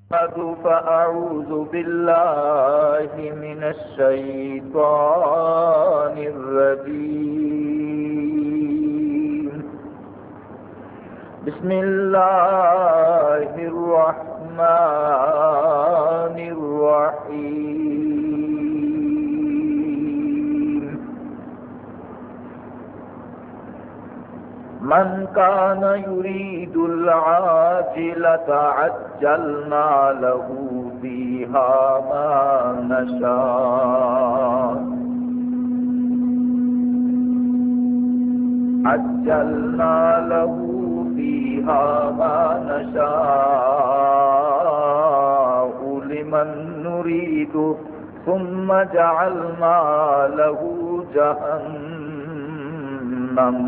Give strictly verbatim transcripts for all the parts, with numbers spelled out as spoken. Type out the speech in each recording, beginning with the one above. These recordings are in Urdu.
فأعوذ بالله من الشيطان الرجيم. بسم الله الرحمن الرحيم. من كان يريد العاجلة عجلنا له فيها ما نشاء عجلنا له فيها ما نشاء لمن نريد ثم جعلنا له جهنم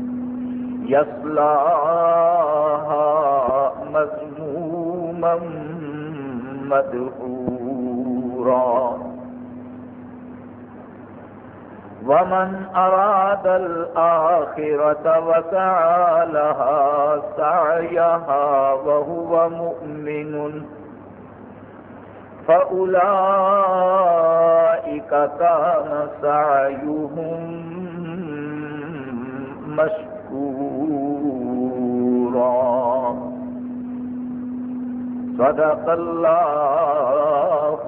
يصلاها مذموما مدحورا. ومن أراد الآخرة وسعى لها سعيها وهو مؤمن فأولئك كان سعيهم مشكورا. صدق اللہ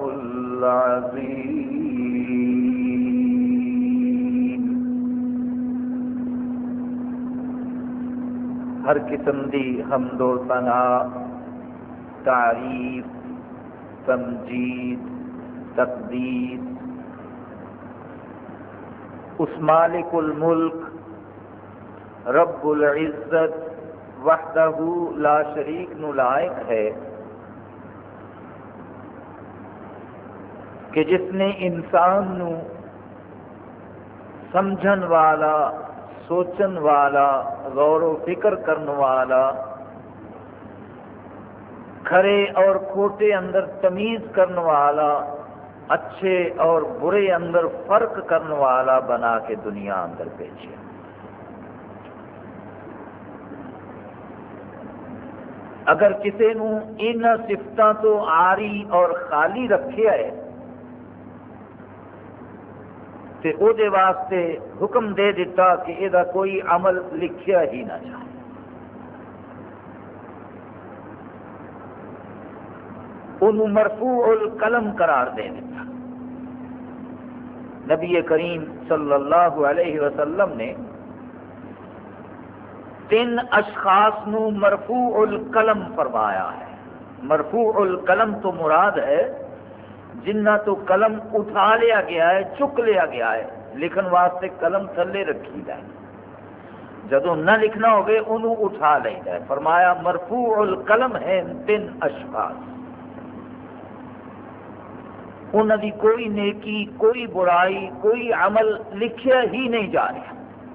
العظیم. ہر قسم دی حمد و ثنا، تعریف، تمجید، تقدیس اس مالک الملک رب العزت وحدہ لا شریک نو لائق ہے کہ جس نے انسان نو سمجھن والا، سوچن والا، غور و فکر کرن والا، کھرے اور کھوٹے اندر تمیز کرن والا، اچھے اور برے اندر فرق کرن والا بنا کے دنیا اندر بھیجا. اگر کسی نو ان صفتاں تو عاری اور خالی رکھیا ہے تے او دے واسطے حکم دے دیتا کہ یہ کوئی عمل لکھیا ہی نہ جائے. انہوں مرفوع القلم قرار دے دیتا. نبی کریم صلی اللہ علیہ وسلم نے تین اشخاص نو مرفوع القلم فرمایا ہے. مرفوع القلم تو مراد ہے جنہ تو قلم اٹھا لیا گیا ہے، چک لیا گیا ہے، لکھن واسطے قلم تھلے رکھی ہے، جدوں نہ لکھنا ہوگے انہوں اٹھا لیتا ہے. فرمایا مرفوع القلم ہے تین اشخاص، انہوں دی کوئی نیکی، کوئی برائی، کوئی عمل لکھیا ہی نہیں جا رہا.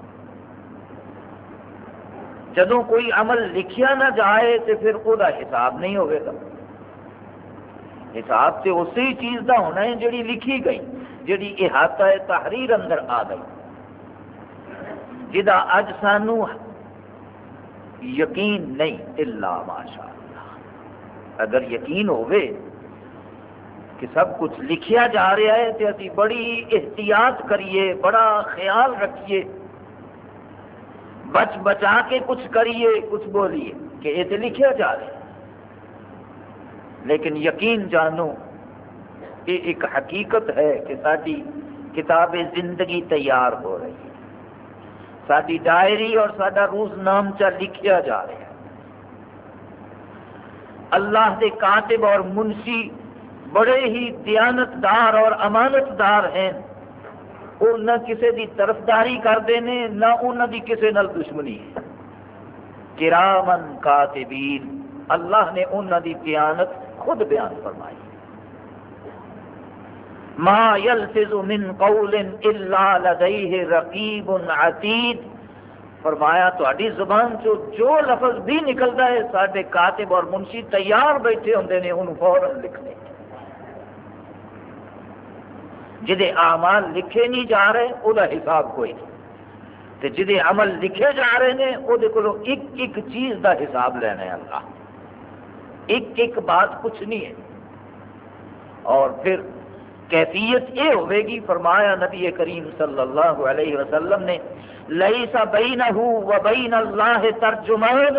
جدوں کوئی عمل لکھیا نہ جائے تو پھر وہ حساب نہیں ہوگا. حساب سے اسی چیز دا ہونا ہے جڑی لکھی گئی، جڑی احاطہ تحریر اندر آ گئی، جدا اج سانو یقین نہیں الا ماشاء اللہ. اگر یقین ہوئے کہ سب کچھ لکھیا جا رہا ہے تو اسی بڑی احتیاط کریے، بڑا خیال رکھیے، بچ بچا کے کچھ کریے، کچھ بولیے کہ یہ تو لکھیا جا رہا ہے. لیکن یقین جانو یہ ایک حقیقت ہے کہ ساری کتاب زندگی تیار ہو رہی ہے، ساری ڈائری اور سارا روز نامچہ لکھیا جا رہا ہے. اللہ کے کاتب اور منشی بڑے ہی دیانتدار اور امانت دار ہیں. وہ نہ کسی دی طرفداری کرتے ہیں، نہ انہوں دی کسی نال دشمنی ہے. کرامن کاتبین، اللہ نے انہوں دی دیانت خود بیان فرمائی. ما یلفظ من قول الا لدیہ رقیب عتید. فرمایا تہاڈی زبان چو جو لفظ بھی نکلتا ہے سارے کاتب اور منشی تیار بیٹھے ہوندے نے انہوں فوراً لکھنے. جدے اعمال لکھے نہیں جا رہے وہ حساب کوئی نہیں، تے جدے عمل لکھے جا رہے ہیں وہ ایک ایک چیز دا حساب لینا ہے اللہ. ایک ایک بات پوچھنی ہے، اور پھر کیفیت یہ ہوے گی، فرمایا نبی کریم صلی اللہ علیہ وسلم نے لیس بینہ و بین اللہ ترجمان،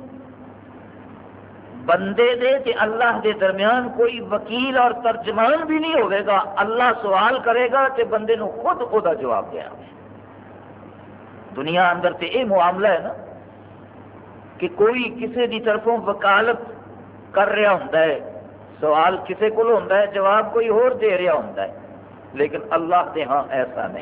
بندے دے تے اللہ دے درمیان کوئی وکیل اور ترجمان بھی نہیں ہوئے گا. اللہ سوال کرے گا تے بندے نو خود او دا جواب دیا. دنیا اندر تے یہ معاملہ ہے نا کہ کوئی کسی دی طرفوں وکالت کر رہا ہوتا ہے، سوال کسی کو ہوتا ہے، جواب کوئی اور دے رہا ہوتا ہے، لیکن اللہ دے ہاں ایسا نہیں.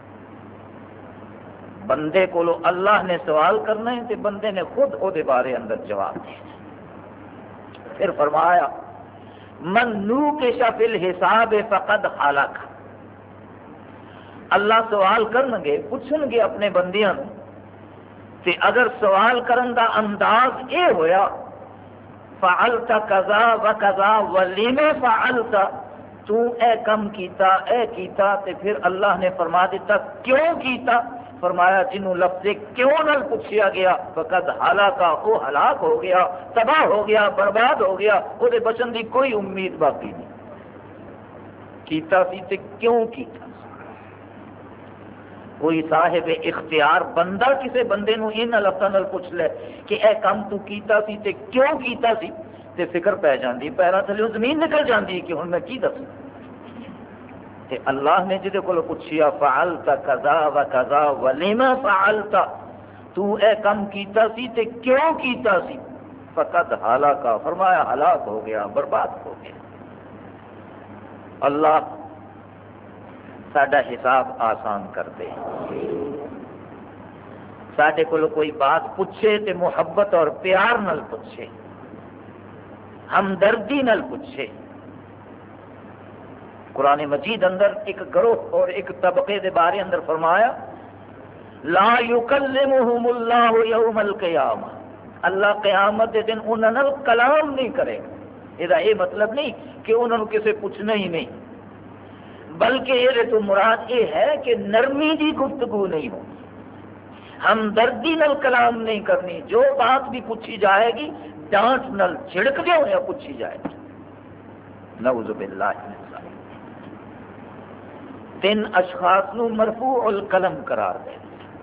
بندے کو اللہ نے سوال کرنا ہے تے بندے نے خود او دے بارے اندر جواب دینا. پھر فرمایا من نوکش فی الحساب فقد ہلاک. اللہ سوال کرن گے، پوچھن گے اپنے بندیاں تے اگر سوال کرن دا انداز اے ہویا فعلت کذا و کذا ولم فعلت، تو اے کم کیتا اے کیتا، تے پھر اللہ نے فرما دیتا کیوں کیتا. فرمایا جنہوں لفظ کیوں نال پوچھیا گیا فقد ہلاکا، وہ ہلاک ہو گیا، تباہ ہو گیا، برباد ہو گیا، وہ بچن دی کوئی امید باقی نہیں. کیتا سی تے کیوں کیتا. کوئی صاحب اختیار بندہ کسے بندے نو ان لفظاں نال پوچھ لے کہ اے کم تو کیتا سی تے کیوں کیتا سی، تے فکر پی جاندی، پیراں تھلے زمین نکل جاندی کہ ہن میں کی دساں. تے اللہ نے جدے کولوں پوچھیا فعلت کذا و کذا ولم فعلت، تو اے کم کیتا سی تے کیوں کیتا سی، فقد ہلاکا، فرمایا ہلاک ہو گیا، برباد ہو گیا. اللہ ساڈا حساب آسان کر دے. ساڈے کولوں کوئی بات پوچھے تے محبت اور پیار نال پوچھے، ہمدردی نال پوچھے. قرآن مجید اندر ایک گروہ اور ایک طبقے دے بارے اندر فرمایا لا یکلمہم اللہ یوم القیامہ، اللہ قیامت دے دن انہاں نال کلام نہیں کرے. یہ مطلب نہیں کہ انہوں نے کسے پوچھنا ہی نہیں، بلکہ یہ تو مراد یہ ہے کہ نرمی دی گفتگو نہیں ہو، ہمدردی نال کلام نہیں کرنی. جو بات بھی پوچھی جائے گی ڈانٹ نال چھڑک دے ہوئے پوچھی جائے گی. نعوذ باللہ من ذالک. تین اشخاص نو مرفوع القلم قرار دے.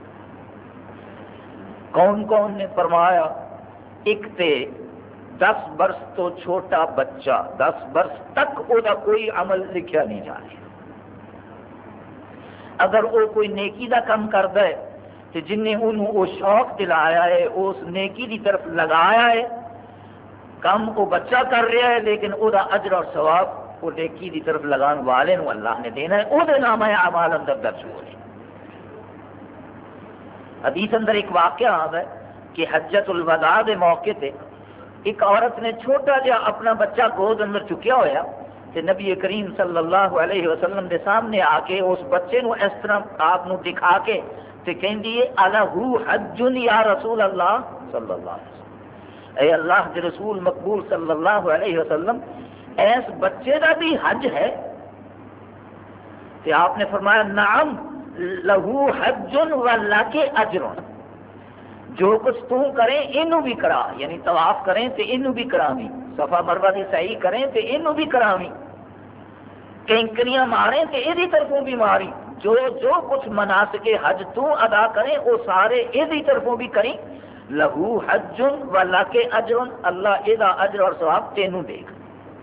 کون کون نے فرمایا؟ ایک تے دس برس تو چھوٹا بچہ، دس برس تک وہ کوئی عمل لکھیا نہیں جا رہا. اگر وہ کوئی نیکی دا کام کرتا ہے تو جن نے انہوں وہ شوق دلایا ہے، اس نیکی دی طرف لگایا ہے، کام وہ بچہ کر رہا ہے، لیکن وہ اجر اور ثواب وہ نیکی دی طرف لگان والے نو اللہ نے دینا ہے، وہ نام ہے اعمال اندر درج ہو رہے. حدیث اندر ایک واقعہ آتا ہے کہ حجت الوداع دے موقع تے ایک عورت نے چھوٹا جہا اپنا بچہ گود اندر چکیا ہوا تے نبی کریم صلی اللہ علیہ وسلم دے سامنے آ کے اس بچے نو اس طرح آپ نو دکھا کے تے کہندی ہے الہو حج یا رسول اللہ صلی اللہ علیہ وسلم، اے اللہ کے رسول مقبول صلی اللہ علیہ وسلم اس بچے دا بھی حج ہے؟ تے آپ نے فرمایا نعم لہو حج ولک اجر، جو کچھ تو کریں انہوں بھی کرا، یعنی طواف کریں تے انہوں بھی کراویں، صفا مروہ دی سعی کریں تے انہوں بھی کراویں، کینکریاں ماریں تے یہ طرفوں بھی ماری، جو جو کچھ مناسک حج تو ادا کریں وہ سارے یہ طرفوں بھی کریں. لہو حج ولک اجر، اللہ یہ اجر اور ثواب تینوں دے گا.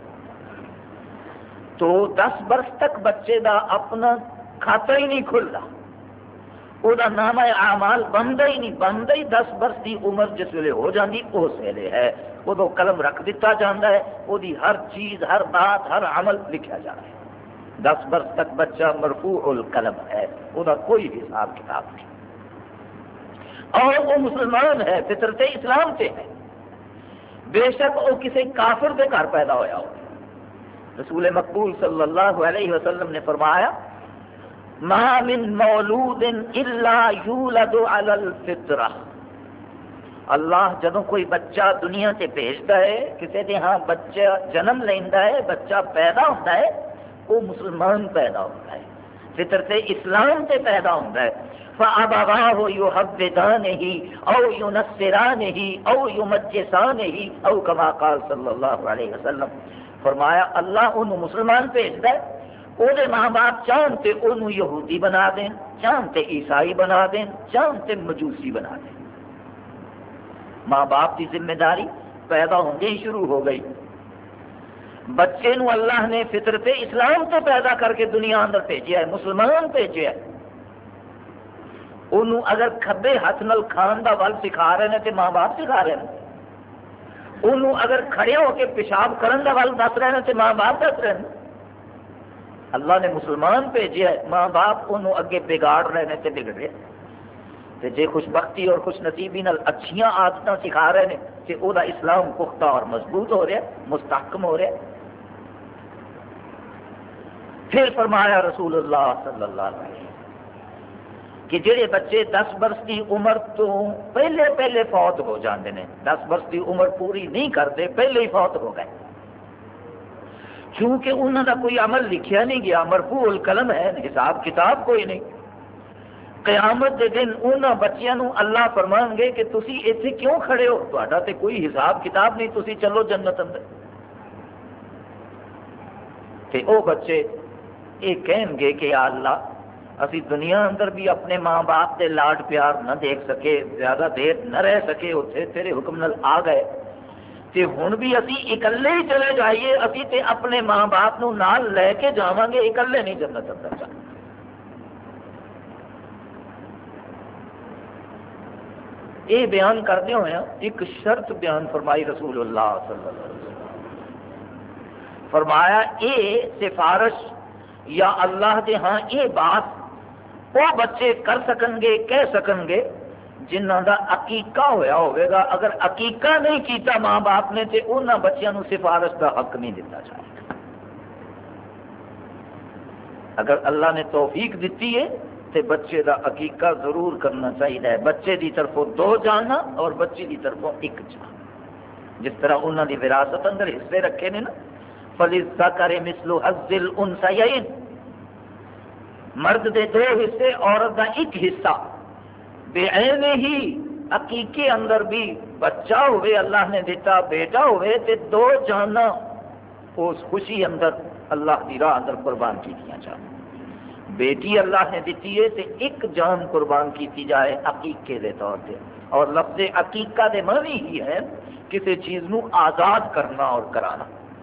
تو دس برس تک بچے دا اپنا کھاتا ہی نہیں کھلتا، وہ نام اعمال بنتا ہی نہیں، بنتا ہی دس برس کی عمر جس ویلے ہو جاتی اس ویلے ہے، وہ قلم رکھ دیتا جاتا ہے، وہ ہر چیز ہر بات ہر عمل لکھا جا رہا ہے. دس برس تک بچہ مرفوع القلم ہے، وہ کوئی حساب کتاب نہیں، اور وہ مسلمان ہے، فطرت اسلام سے ہے، بے شک وہ کسی کافر کے گھر پیدا ہوا ہو. رسول مقبول صلی اللہ علیہ وسلم نے فرمایا ما من مولود الا یولد علی الفطرہ، اللہ جدوں کوئی بچہ دنیا سے بھیجتا ہے، کسی کے ہاں بچہ جنم لینا ہے، بچہ پیدا ہوتا ہے، وہ مسلمان پیدا ہوتا ہے، فطرت اسلام سے پیدا ہوتا ہے. فَأَبَوَاهُ يُحَوِّدَانِهِ أَوْ يُنَصِّرَانِهِ أَوْ يُمَجِّسَانِهِ أَوْ كَمَا قال صلی اللہ علیہ وسلم. فرمایا اللہ انہوں مسلمان بھیجتا ہے، وہ ماں باپ چاہتے انہوں یہودی بنا دیں، چاہتے عیسائی بنا دیں، چاہتے مجوسی بنا دیں. ماں باپ کی ذمہ داری پیدا ہونے ہی شروع ہو گئی. بچے نو اللہ نے فطرت اسلام سے پیدا کر کے دنیا اندر بھیجا ہے، مسلمان بھیجا ہے. انہوں اگر کھبے ہاتھ نال کھان دا ول سکھا رہے ہیں تو ماں باپ سکھا رہے ہیں. انہوں اگر کھڑے ہو کے پیشاب کرن دا ول دس رہے ہیں تو ماں باپ دس رہے ہیں. اللہ نے مسلمان بھیجا ہے، ماں باپ انہوں اگے بگاڑ رہے ہیں تو بگڑ رہے ہیں. تے جے خوش بختی اور خوش نصیبی نال اچھیاں عادتاں سکھا رہے ہیں کہ او دا اسلام پختہ اور مضبوط ہو رہا ہے، مستحکم ہو رہا ہے. پھر فرمایا رسول اللہ صلی اللہ علیہ وسلم کہ جڑے بچے دس برس کی عمر تو پہلے پہلے فوت ہو جاندے ہیں، دس برس کی عمر پوری نہیں کرتے پہلے ہی فوت ہو گئے، چونکہ انہوں کا کوئی عمل لکھیا نہیں گیا، مرفوع القلم ہے، حساب کتاب کوئی نہیں. قیامت کے دن انہوں بچیاں نو اللہ فرمان گے کہ تسی ایتھے کیوں کھڑے ہو، تہاڈا تے کوئی حساب کتاب نہیں، تسی چلو جنت اندر. تے او بچے یہ کہیں گے کہ یا اللہ اسی دنیا اندر بھی اپنے ماں باپ کے لاڈ پیار نہ دیکھ سکے، زیادہ دیر نہ رہ سکے اتنے، تیرے حکم نال آ گئے تے ہن بھی اسی اکلے ہی چلے جائیے، اسی تے اپنے ماں باپ نو نال لے کے جاواں گے، اکلے نہیں جنت اندر جانا. یہ بیان کرتے ہوئے ایک شرط بیان فرمائی رسول اللہ صلی اللہ علیہ وسلم. فرمایا اے سفارش یا اللہ دے ہاں یہ بات وہ بچے کر سکن گے، کہہ سکن گے جنہ دا عقیقہ ہویا ہوئے گا. اگر عقیقہ نہیں کیتا ماں باپ نے تے انہاں بچیاں نو سفارش دا حق نہیں دیتا جائے گا. اگر اللہ نے توفیق دیتی ہے تے بچے دا عقیقہ ضرور کرنا چاہیے. بچے دی طرفوں دو جانا اور بچی دی طرفوں ایک جان. جس طرح انہاں دی وراثت اندر حصے رکھے نے نا، فَلِلذَّكَرِ مِثْلُ حَظِّ الْأُنثَيَيْنِ، مرد دے دو حصے، عورت دا ایک حصہ. بعینے ہی عقیقے اندر بھی بچہ ہوئے اللہ نے دیتا، بیٹا ہوئے تے دو جانا اس خوشی اندر اللہ دی راہ اندر قربان کی دیا جائے. بیٹی اللہ نے دیتی ہے تے ایک جان قربان کی جائے عقیقے دے طور پہ. اور لفظ عقیقہ دے معنی ہی ہے کسی چیز نو آزاد کرنا اور کرانا.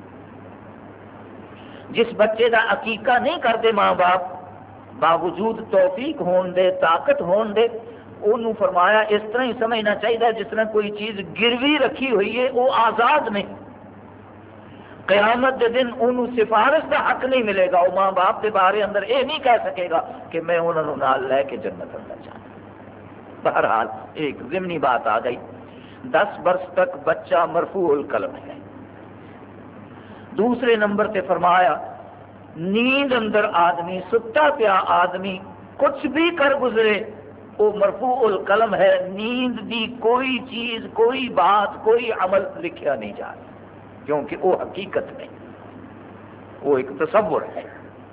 جس بچے دا عقیقہ نہیں کرتے ماں باپ، باوجود توفیق ہون دے، طاقت ہون دے، انہوں فرمایا اس طرح ہی سمجھنا چاہیے جس طرح کوئی چیز گروی رکھی ہوئی ہے، وہ آزاد نہیں. قیامت کے دن انہوں سفارش کا حق نہیں ملے گا. وہ ماں باپ کے بارے اندر یہ نہیں کہہ سکے گا کہ میں انہوں نے نال لے کے جنت اندر جانا. بہرحال ایک ضمنی بات آ گئی، دس برس تک بچہ مرفوع القلم ہے. دوسرے نمبر تے فرمایا نیند اندر آدمی، ستا پیا آدمی کچھ بھی کر گزرے وہ مرفوع القلم ہے. نیند دی کوئی چیز، کوئی بات، کوئی عمل لکھیا نہیں جا رہا، کیونکہ وہ حقیقت نہیں، وہ ایک تصور ہے.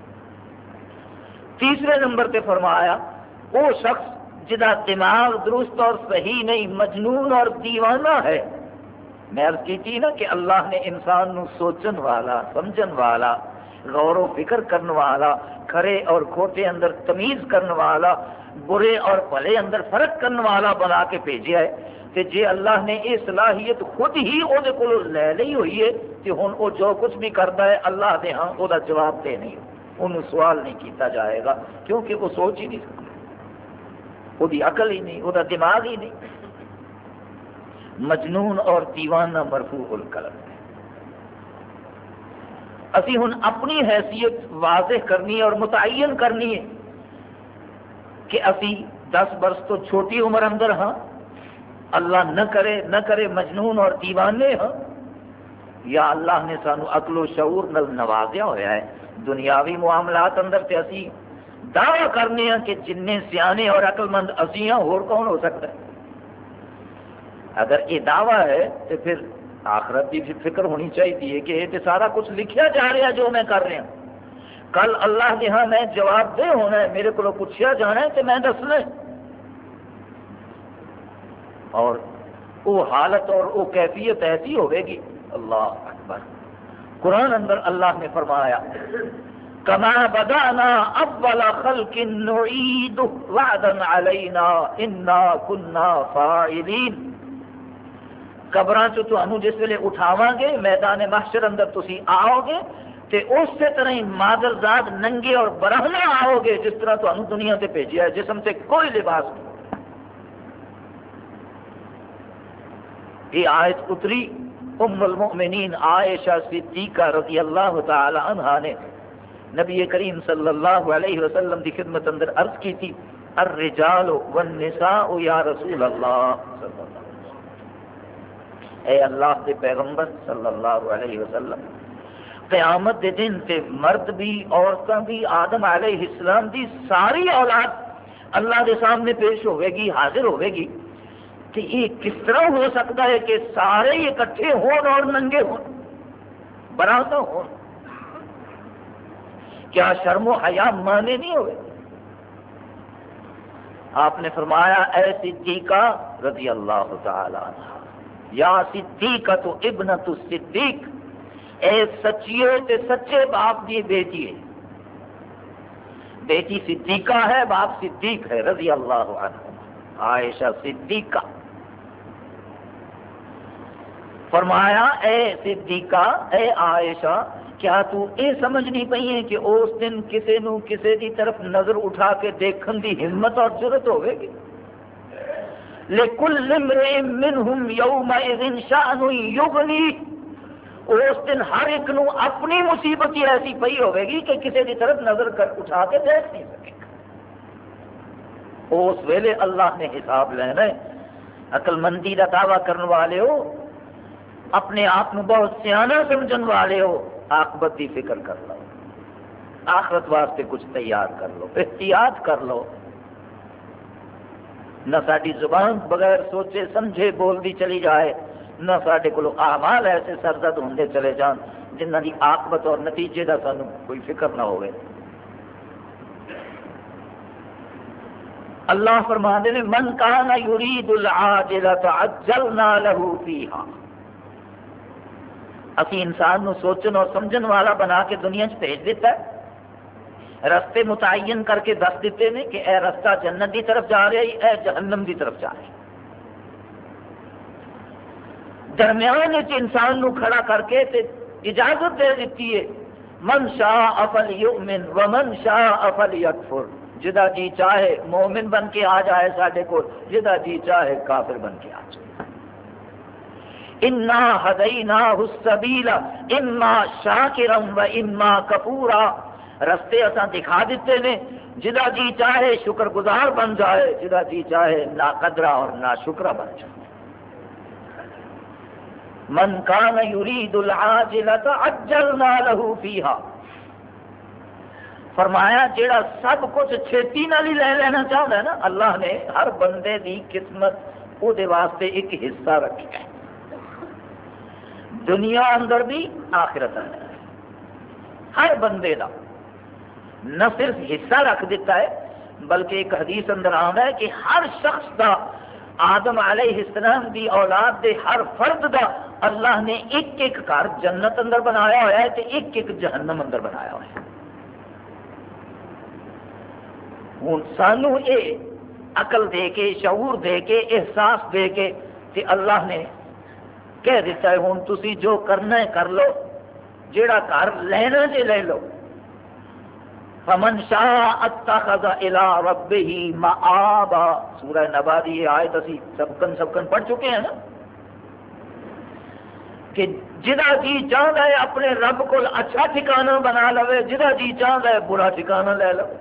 تیسرے نمبر تے فرمایا وہ شخص جدا دماغ درست اور صحیح نہیں، مجنون اور دیوانہ ہے. میں عرض کی تھی نا کہ اللہ نے انسان نو سوچن والا، سمجھن والا، غور و فکر کرن والا، کھرے اور کھوٹے اندر تمیز کرن والا، برے اور بھلے اندر فرق کرن والا بنا کے بھیجا ہے. کہ جے اللہ نے یہ صلاحیت خود ہی وہ لے لی ہوئی ہے کہ ہن وہ جو کچھ بھی کرتا ہے اللہ دے ہاں وہ جواب دے نہیں، انہوں سوال نہیں کیتا جائے گا، کیونکہ وہ سوچ ہی نہیں سکتا، وہ عقل ہی نہیں، وہ دماغ ہی نہیں. مجنون اور دیوانہ مرفوع القلم ہے. اسی ہن اپنی حیثیت واضح کرنی اور متعین کرنی ہے کہ اسی دس برس تو چھوٹی عمر اندر ہاں، اللہ نہ کرے نہ کرے مجنون اور دیوانے ہاں، یا اللہ نے سانو عقل و شعور نل نوازیا ہوا ہے. دنیاوی معاملات اندر تے اسی دعویٰ کرنے ہیں کہ جننے سیانے اور عقل مند اسی ہاں، اور کون ہو سکتا ہے؟ اگر یہ دعویٰ ہے تو پھر آخرت کی فکر ہونی چاہیے کہ یہ سارا کچھ لکھیا جا رہا جو میں کر رہا ہوں. کل اللہ نے ہاں میں جواب دے ہونا ہے، میرے کو پوچھا جانا ہے تو میں دسنا ہے۔ اور وہ حالت اور وہ کیفیت ایسی ہوئے گی، اللہ اکبر۔ قرآن اندر اللہ نے فرمایا کما بدانا اول خلق نعید وعدا علینا انا کنا فاعلین۔ قبراں چوں تانوں جس ویلے اٹھاواں گے، میدان محشر اندر تسی آؤ گے تے اسی طرح ہی مادرزاد ننگے اور برہنہ آؤ گے جس طرح تانوں دنیا تے بھیجیا ہے، جسم سے کوئی لباس نہیں۔ یہ آیت اتری ام المؤمنین عائشہ صدیقہ رضی اللہ تعالی عنہا نے نبی کریم صلی اللہ علیہ وسلم کی خدمت اندر عرض کی تھی، الرجال والنساء یا رسول اللہ صلی اللہ علیہ وسلم، اے اللہ کے پیغمبر صلی اللہ علیہ وسلم، قیامت دے دن تے مرد بھی عورتیں بھی آدم علیہ السلام دی ساری اولاد اللہ کے سامنے پیش ہوئے گی، حاضر ہوئے گی، کہ یہ کس طرح ہو سکتا ہے کہ سارے اکٹھے ہون اور ننگے ہون، برہنہ ہون؟ کیا شرم و حیا مانے نہیں ہوئے؟ آپ نے فرمایا اے صدیقہ رضی اللہ تعالی عنہ، یا صدیقہ تو ابنت الصدیق، اے سچیے تے سچے باپ دی بیٹی ہے، بیٹی صدیقہ ہے، باپ صدیق ہے رضی اللہ عنہ، عائشہ صدیقہ۔ فرمایا اے صدیقہ، اے عائشہ، کیا تو اے سمجھ نہیں پئی ہے کہ اس دن کسے نو کسے دی طرف نظر اٹھا کے دیکھن دی ہمت اور جرت ہوئے گی؟ لِكُلِّ امْرِئٍ مِّنْهُمْ يَوْمَئِذٍ شَأْنٌ يُغْنِيهِ، اس دن ہر ایک نو اپنی مصیبت ہی ایسی پئی ہوئے گی کہ کسے دی طرف نظر کر اٹھا کے دیکھ نہیں سکے گا۔ اس ویلے اللہ نے حساب لینا ہے۔ عقل مندی کا دعویٰ کرنے والے ہو، اپنے آپ کو بہت سیاح سمجھن والے ہو، عاقبت کی فکر کر لو، آخرت واسطے کچھ تیار کر لو، احتیاط کر لو۔ نہ ساری زبان بغیر سوچے سمجھے بولتی چلی جائے، نہ سارے کو اعمال ایسے سرزد ہوندے چلے جان جنہ کی عاقبت اور نتیجے کا سانو کوئی فکر نہ ہوئے۔ اللہ فرماتے ہیں من کان یرید العاجلۃ عجلنا له فیہا، اسی انسان نو سوچن اور سمجھن والا بنا کے دنیا چ بھیج دیتا ہے، رستے متعین کر کے دس دیتے ہیں کہ اے رستہ جنت دی طرف جا رہا ہے، اے جہنم دی طرف جا رہا ہے۔ درمیان انسان نو کھڑا کر کے تے اجازت دے دیتی ہے، من شاء فلیؤمن ومن شاء فلیکفر، جدا جی چاہے مومن بن کے آ جائے ساڈے کول، جدا جی چاہے کافر بن کے آ جائے۔ انا ہدیناہ السبیل اما شاکرا و اما کفورا، رستے اساں دکھا دیتے نے، جدا جی چاہے شکر گزار بن جائے، جدا جی چاہے ناقدرہ اور ناشکرہ بن جائے۔ من کان یرید العاجلۃ عجلنا له فیہا، فرمایا جیڑا سب کچھ چھیتی نال ہی لے لینا چاہتا ہے نا، اللہ نے ہر بندے دی قسمت او دے واسطے ایک حصہ رکھا ہے، دنیا اندر بھی آخرت اندر ہر بندے دا نہ صرف حصہ رکھ دیتا ہے، بلکہ ایک حدیث اندر آتا ہے کہ ہر شخص دا، آدم علیہ السلام دی اولاد دے ہر فرد دا اللہ نے ایک ایک گھر جنت اندر بنایا ہوا ہے تے ایک ایک جہنم اندر بنایا ہوا ہے۔ ہوں سانو یہ عقل دے کے، شعور دے کے، احساس دے کے تے اللہ نے کہہ دیتا ہے ہوں تسی جو کرنا ہے کر لو، جیڑا گھر لینا جے لے لو۔ فمن شاء اتخذ الى ربه مآبا، سورہ نبا دی یہ آیت اسی سبکن سبکن پڑھ چکے ہیں نا، کہ جدا جی چاہتا ہے اپنے رب کو اچھا ٹھکانہ بنا لوے، جدا جی چاہتا ہے برا ٹھکانہ لے لو۔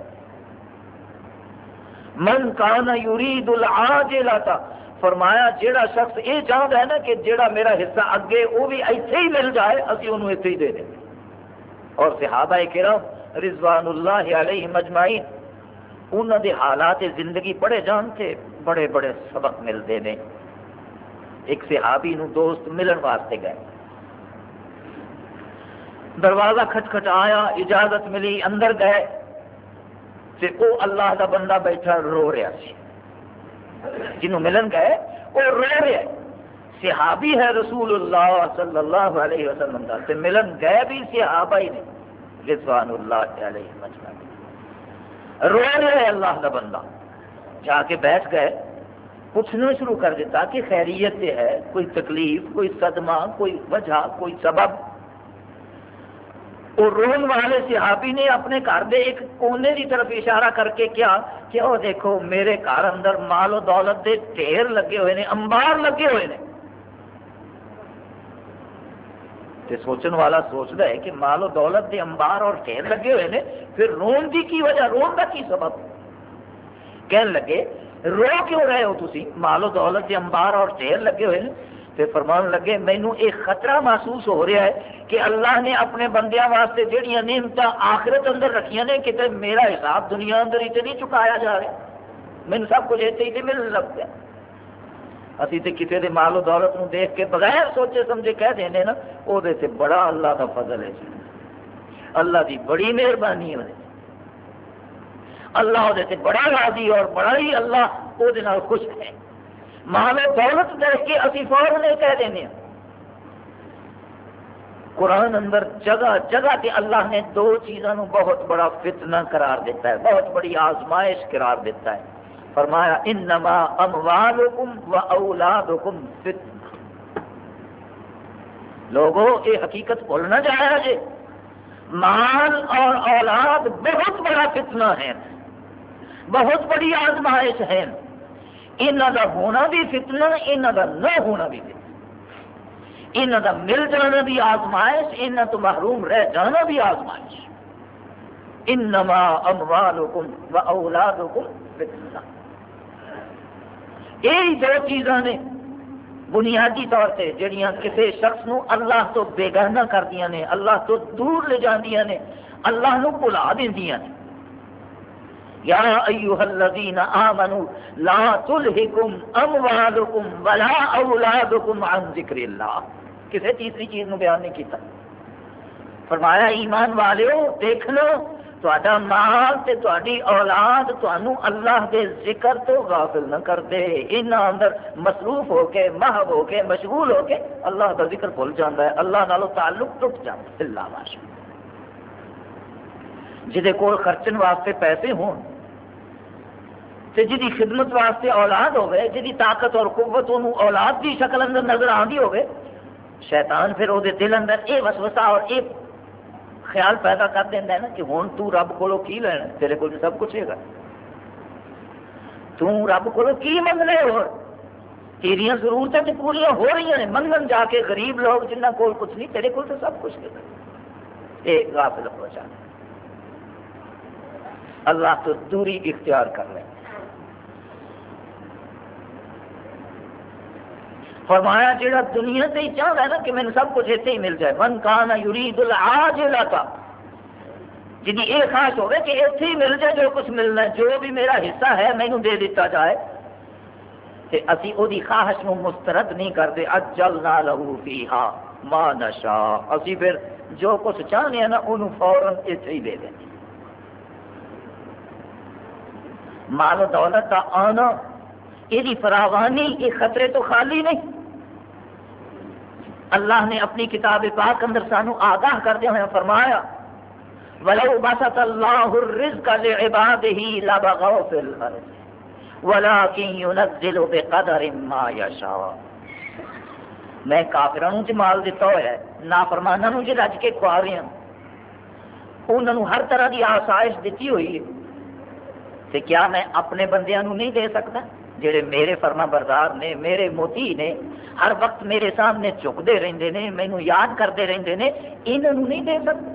من کان یرید العاجلۃ، فرمایا جیڑا شخص یہ چاہتا ہے نا کہ جیڑا میرا حصہ اگے وہ بھی ایتھے ہی مل جائے، اسی انہوں ایتھے ہی دے دیں۔ اور صحابہ کرام رضوان اللہ علیہ مجمعین، انہوں دے حالات زندگی پڑھے جان کے بڑے بڑے سبق ملتے ہیں۔ ایک صحابی نو دوست ملن واسطے گئے، دروازہ کھٹکھٹایا، اجازت ملی، اندر گئے تے او اللہ دا بندہ بیٹھا رو رہا سی، جنہوں ملن گئے وہ رو رہا ہے، صحابی ہے رسول اللہ صلی اللہ علیہ وسلم دا، تے ملن گئے بھی صحابہ ہی نے رضوان اللہ علیہ مجمعین، رو رہا ہے اللہ دا بندہ۔ جا کے بیٹھ گئے، پوچھنا شروع کر دیتا کہ خیریت سے ہے، کوئی تکلیف، کوئی صدمہ، کوئی وجہ، کوئی سبب۔ اور رون والے صحابی نے اپنے گھر دے ایک کونے کی طرف اشارہ کر کے کیا کہ وہ دیکھو میرے گھر اندر مال و دولت دے ڈھیر لگے ہوئے نے، انبار لگے ہوئے نے۔ تے سوچن والا سوچتا ہے کہ مال و دولت دے انبار اور ڈھیر لگے ہوئے نے، پھر رون دی کی وجہ، رون کا کی سبب؟ کہنے لگے رو کیوں رہے ہو تسی؟ مال و دولت دے انبار اور ڈھیر لگے ہوئے نے۔ پھر فرمان لگے مینوں ایک خطرہ محسوس ہو رہا ہے کہ اللہ نے اپنے بندیاں واسطے جہڑیاں نعمتاں آخرت اندر رکھیاں نے کتے میرا حساب دنیا اندر ہی تے نہیں چکایا جا رہا، مینوں سب کچھ اتنے ہی ملنے لگ پیا۔ اسی تے کسی دے مال و دولت نو دیکھ کے بغیر سوچے سمجھے کہہ دینے نا، او دے تے بڑا اللہ دا فضل ہے، اللہ دی بڑی مہربانی ہے، اللہ دے تے بڑا راضی اور بڑا ہی اللہ او دے نال خوش ہے۔ مال و دولت دیکھ کے اسی فوراً یہ کہہ دینے ہیں۔ قرآن اندر جگہ جگہ تے اللہ نے دو چیزوں کو بہت بڑا فتنہ قرار دیتا ہے، بہت بڑی آزمائش قرار دیتا ہے۔ فرمایا انما اموالکم و اولادکم فتنہ۔ لوگوں یہ حقیقت بولنا چاہیا جی، مال اور اولاد بہت بڑا فتنہ ہے، بہت بڑی آزمائش ہے۔ انہاں دا ہونا بھی فتنہ، انہاں دا نہ ہونا بھی فتنہ، انہاں دا مل جانا بھی آزمائش، انہاں تو محروم رہ جانا بھی آزمائش۔ انما اموالکم و اولادکم فتنہ۔ یہی دو چیزاں نے بنیادی طور سے جڑیاں کسی شخص نو اللہ تو بیگانہ کردیاں نے، اللہ تو دور لے جاندیاں نے، اللہ نو بھلا دیندیاں نے۔ یا ایھا الذین آمنوا لا تلھکم اموالکم ولا اولادکم عن ذکر اللہ۔ کسی تیسری چیز نو بیان نہیں کیتا، فرمایا ایمان والےو دیکھنا تہاڈا مال تے تہاڈی اولاد تانوں اللہ دے ذکر تو غافل نہ کر دے، انہاں اندر مصروف ہو کے، محو ہو کے، مشغول ہو کے اللہ دا ذکر بھول جاندا ہے، اللہ نالوں تعلق ٹوٹ جاندا ہے۔ اللہ ماشاء جہدے کول خرچن واسطے پیسے ہون تے جدی خدمت واسطے اولاد ہوئے، جدی طاقت اور قوت انہوں اولاد کی شکل اندر نظر آندی ہوئے، شیطان پھر وہ دل اندر اے وسوسہ اور اے خیال پیدا کر دینا ہے نا کہ ہوں تو رب کولو کی لینا، تیرے کول سب کچھ ہے گا، تو رب کولو کی منگنے ہو، تیریاں ضرورتیں تو پوریاں ہو رہی ہیں، منگن جا کے غریب لوگ جنہ کول کچھ نہیں، تیرے کول تو سب کچھ ہے گا۔ ایک غافل ہو جانا، اللہ تو دوری اختیار کر لیں۔ فرمایا جڑا دنیا سے ہی چاہتا ہے نا کہ مجھے سب کچھ ایسے ہی مل جائے، من کان یرید العاجلۃ، جنہیں یہ خواہش ہوگی کہ ایسے ہی مل جائے جو کچھ ملنا ہے، جو بھی میرا حصہ ہے مینوں دے دیتا جائے، تے اسی او دی خواہش نو مسترد نہیں کرتے، عجلنا لہ فیہا ما نشاء، اسی پھر جو کچھ چاہنے ہیں نا انہوں فوراً ایسے ہی دے دیں۔ مال و دولت کا آنا، یہ فراوانی، یہ خطرے تو خالی نہیں۔ اللہ نے اپنی کتاب پاک اندر سانو آگاہ کردے ہوئے فرمایا وَلَوْ بَسَطَ اللَّهُ الرِّزْقَ لِعِبَادِهِ لَبَغَوْا فِي الْأَرْضِ وَلَكِنْ يُنَزِّلُ بِقَدَرٍ مَا يَشَاءُ۔ میں کافراں نوں تے مال دتا ہوا ہے، نافرماناں نوں جے رج کے کھوا رہے ہیں، انہاں نوں ہر طرح دی آسائش دتی ہوئی ہے، تے کیا میں اپنے بندیاں نوں نہیں دے سکتا جڑے میرے فرما بردار نے، میرے موتی نے، ہر وقت میرے سامنے چکتے رہندے نے، مینوں یاد کرتے رہندے نے، انہاں نوں نہیں دے سکتا؟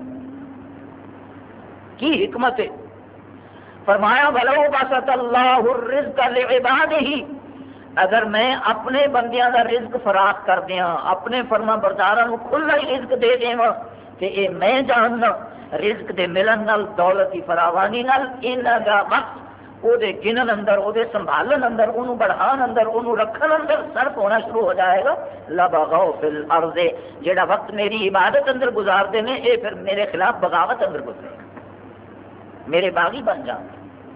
کی حکمت ہے؟ فرمایا وَلَوْ بَسَطَ اللَّهُ الرِّزْقَ لِعِبَادِهِ، اگر میں اپنے بندیاں دا رزق فراخ کر دیاں، اپنے فرما برداراں نوں کھلا ہی رزق دے دیواں، تے اے میں جاننا رزق دے ملن نال، دولت کی فراوانی نال انہاں دا وقت وہ گنن اندر، وہ سنبھالن اندر، انہوں بڑھان اندر، انہوں رکھن اندر صرف ہونا شروع ہو جائے گا، لبغوا فی الارض، جڑا وقت میری عبادت اندر گزارتے ہیں یہ پھر میرے خلاف بغاوت اندر گزرے گا، میرے باغی بن جان۔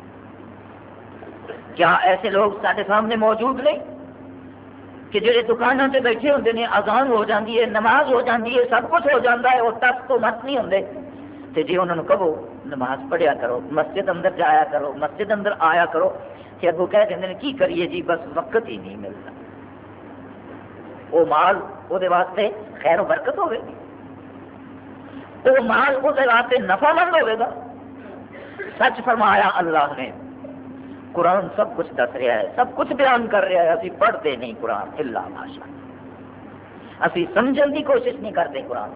کیا ایسے لوگ سارے سامنے موجود نہیں کہ جڑے دکانوں سے بیٹھے ہوتے ہیں، اذان ہو جاتی ہے، نماز ہو جاتی ہے، سب کچھ ہو جاتا ہے، وہ تک تو مت نہیں ہوتے، تو جی انہوں نے کہو نماز پڑھیا کرو، مسجد اندر جایا کرو، مسجد اندر آیا کرو، کہ اگو کہہ دیں کی کریے جی بس وقت ہی نہیں ملتا۔ وہ مال وہ واسطے خیر و برکت ہوگی، وہ مال وہ واسطے نفع مند ہوئے گا۔ سچ فرمایا اللہ نے، قرآن سب کچھ دس رہا ہے، سب کچھ بیان کر رہا ہے، ابھی پڑھتے نہیں قرآن الا ماشاء اللہ، ابھی سمجھنے کی کوشش نہیں کرتے قرآن۔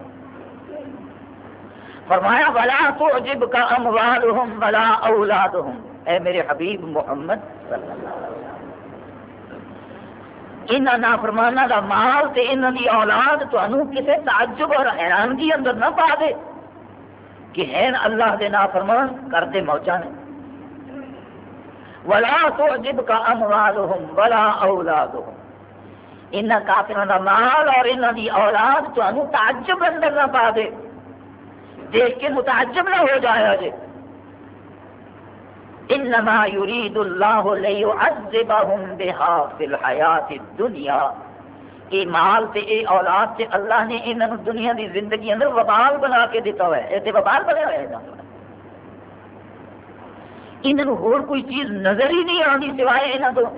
فرمایا ولا تعجبک اموالہم ولا اولادہم، اے میرے حبیب محمد صلی اللہ علیہ وسلم، انہاں نافرماناں دا مال تے انہاں دی اولاد تانوں کسے تعجب اور حیرانگی اندر نہ پا دے کہ ہیں اللہ دے نافرمان کردے موجاں نے۔ ولا تعجبک اموالہم ولا اولادہم، انہاں کافراں دا مال اور انہاں دی اولاد تانوں تعجب اندر نہ پا دے، دیکھ کے متعجب نہ ہو جائے جی۔ انما یرید اللہ لیعذبہم بہا فی الحیات الدنیا، یہ مال تے اے اولاد تے اللہ نے انہاں دنیا دی زندگی اندر وبال بنا کے دیتا ہوا ہے، یہ وبال بنے ہوئے ہیں، انہوں اور کوئی چیز نظر ہی نہیں آتی سوائے انہوں تو۔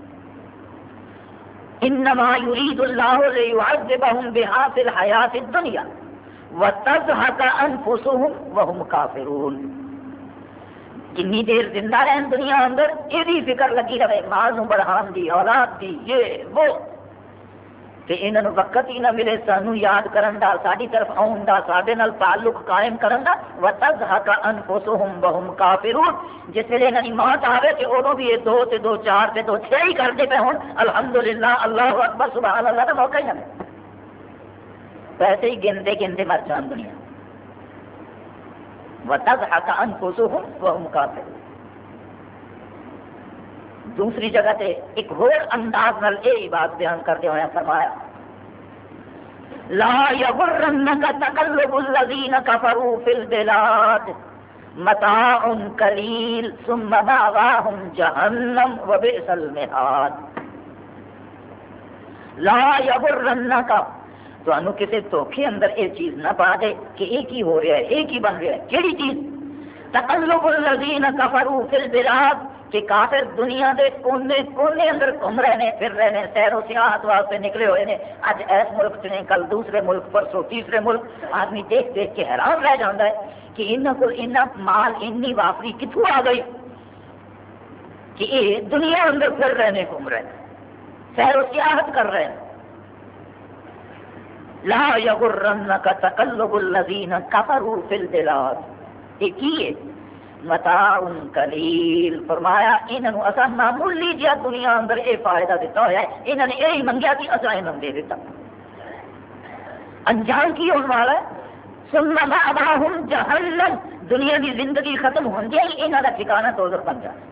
انما یرید اللہ لیعذبہم بہا فی الحیات الدنیا وتزہق انفسہم وہم کافرون، جنی دیر زندہ رہن دنیا اندر یہ فکر لگی رہے مال نو بڑھان دی، اولاد دی، یہ وہ، کہ انہوں نے وقت ہی نہ ملے سانو یاد کرن دا، ساری طرف آن دا، سارے نال تعلق قائم کرن دا۔ وتزہق انفسہم وہم کافرون، جس ویلے انہاں دی موت آوے کہ ادوں بھی یہ دو تے دو چار تے دو چھ ہی کرتے پے ہون، الحمدللہ اللہ اکبر سبحان اللہ دا موقع ہی نہ ملے، ویسے ہی گنتے گنتے مر جان دنیا۔ وتزہق انفسہم وہم کافرون۔ دوسری جگہ تے ایک اور انداز نال یہ بات بیان کرتے ہوئے فرمایا لا یغرنک تقلب الذین کفروا فی البلاد متاع قلیل ثم مأواہم جہنم وبئس المہاد۔ لا یغرنک، تو انہوں کسی دھوکھے اندر یہ چیز نہ پا دے کہ یہ کی ہو رہا ہے، یہ کی بن رہا ہے، کیڑی چیز؟ تقلب الذین کفروا فی البلاد، کہ کافر دنیا دے کونے کونے اندر گھوم رہے ہیں، پھر رہے ہیں، سیر و سیاحت واسطے نکلے ہوئے ہیں، اج ایس ملک چ نے، کل دوسرے ملک، پرسوں تیسرے ملک۔ آدمی دیکھ دیکھ کے حیران رہ جاتا ہے کہ انہوں کو اتنا مال، اتنی وافری کتوں آ گئی کہ یہ دنیا اندر پھر رہے ہیں، گھوم رہے ہیں، سیر و سیاحت کر رہے ہیں۔ لا یغرنک تقلب الذین کفروا فی البلاد، یہ کی ہے؟ متاع قلیل، فرمایا انہوں اساں معمولی جہا دنیا اندر یہ فائدہ دیتا ہوا ہے، انہوں نے یہی منگیا کہ اساں انہوں دے دیتا۔ انجام کی ہونے والا ہے؟ ثم مأواہم جہنم، دنیا کی زندگی ختم ہوندی ہی انہوں کا ٹھکانہ دوزخ بن جائے۔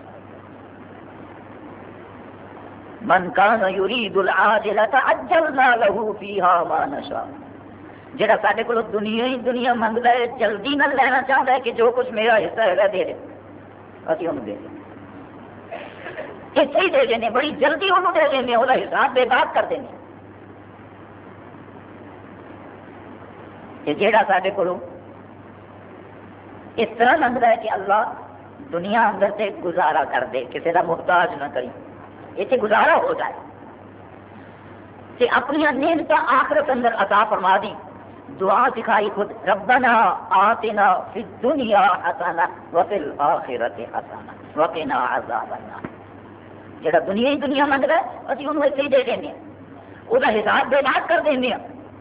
من کان یرید العاجلۃ عجلنا له فیہا ما نشاء، جڑا سارے کو دنیا ہی دنیا منگتا ہے، جلدی نہ لینا چاہتا ہے کہ جو کچھ میرا حصہ ہے دے دے، اسی انہوں دے دیں، حصہ ہی دے دیں، بڑی جلدی انہوں دے دیں، وہ حساب بے بات کر دیں۔ جڑا سارے کو اس طرح منگتا ہے کہ اللہ دنیا اندر سے گزارا کر دے، کسی کا محتاج نہ کری، اسے گزارا ہو جائے، کہ اپنی نیند کا آخرت اندر عطا فرما دی۔ دعا سکھائی خود، ربنا آتنا فی الدنیا حسنہ وفی الآخرۃ حسنہ وقنا عذاب النار۔ جڑا دنیا ہی دنیا منگتا ہے اسی انہوں ایسے ہی دے دیں، وہ حساب بے بات کر دیں۔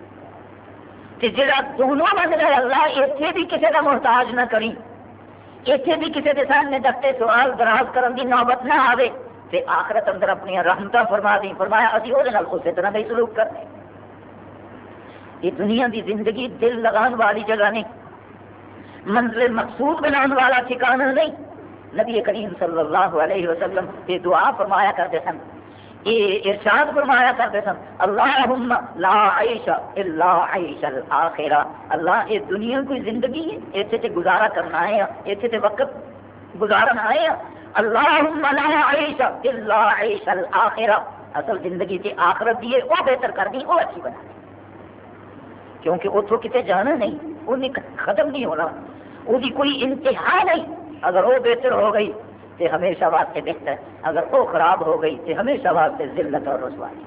جڑا دونوں منگتا ہے اللہ اتنے بھی کسی کا محتاج نہ کری، اتنے بھی کسی کے سامنے دستے سوال دراز کرن دی نوبت نہ آوے، تے آخرت اندر اپنی رحمتہ فرما دی، فرمایا اسی وہ اسی طرح کا ہی سلوک کرتے۔ یہ دنیا دی زندگی دل لگان والی جگہ نہیں، منزل مقصود بنانے والا ٹھکانہ نہیں، نبی کریم صلی اللہ علیہ وسلم یہ دعا فرمایا کرتے سن، یہ ارشاد فرمایا کرتے سن، اللہم لا عیش الا عیش الاخرہ، اللہ یہ دنیا کوئی زندگی ہے، ایتھے تے گزارا کرنا ہے، ایتھے تے وقت گزارنا ہے، اللہم لا عیش الا عیش الاخرہ، اصل زندگی تے آخرت دی ہے، وہ بہتر کر دی، وہ اچھی بنا دی، کیونکہ اتوں کتے جانا نہیں، انہیں ختم نہیں ہونا، وہ کوئی انتہا نہیں، اگر وہ بہتر ہو گئی تو ہمیشہ واسطے بہتر، اگر وہ خراب ہو گئی تو ہمیشہ واسطے ذلت اور رسوائی۔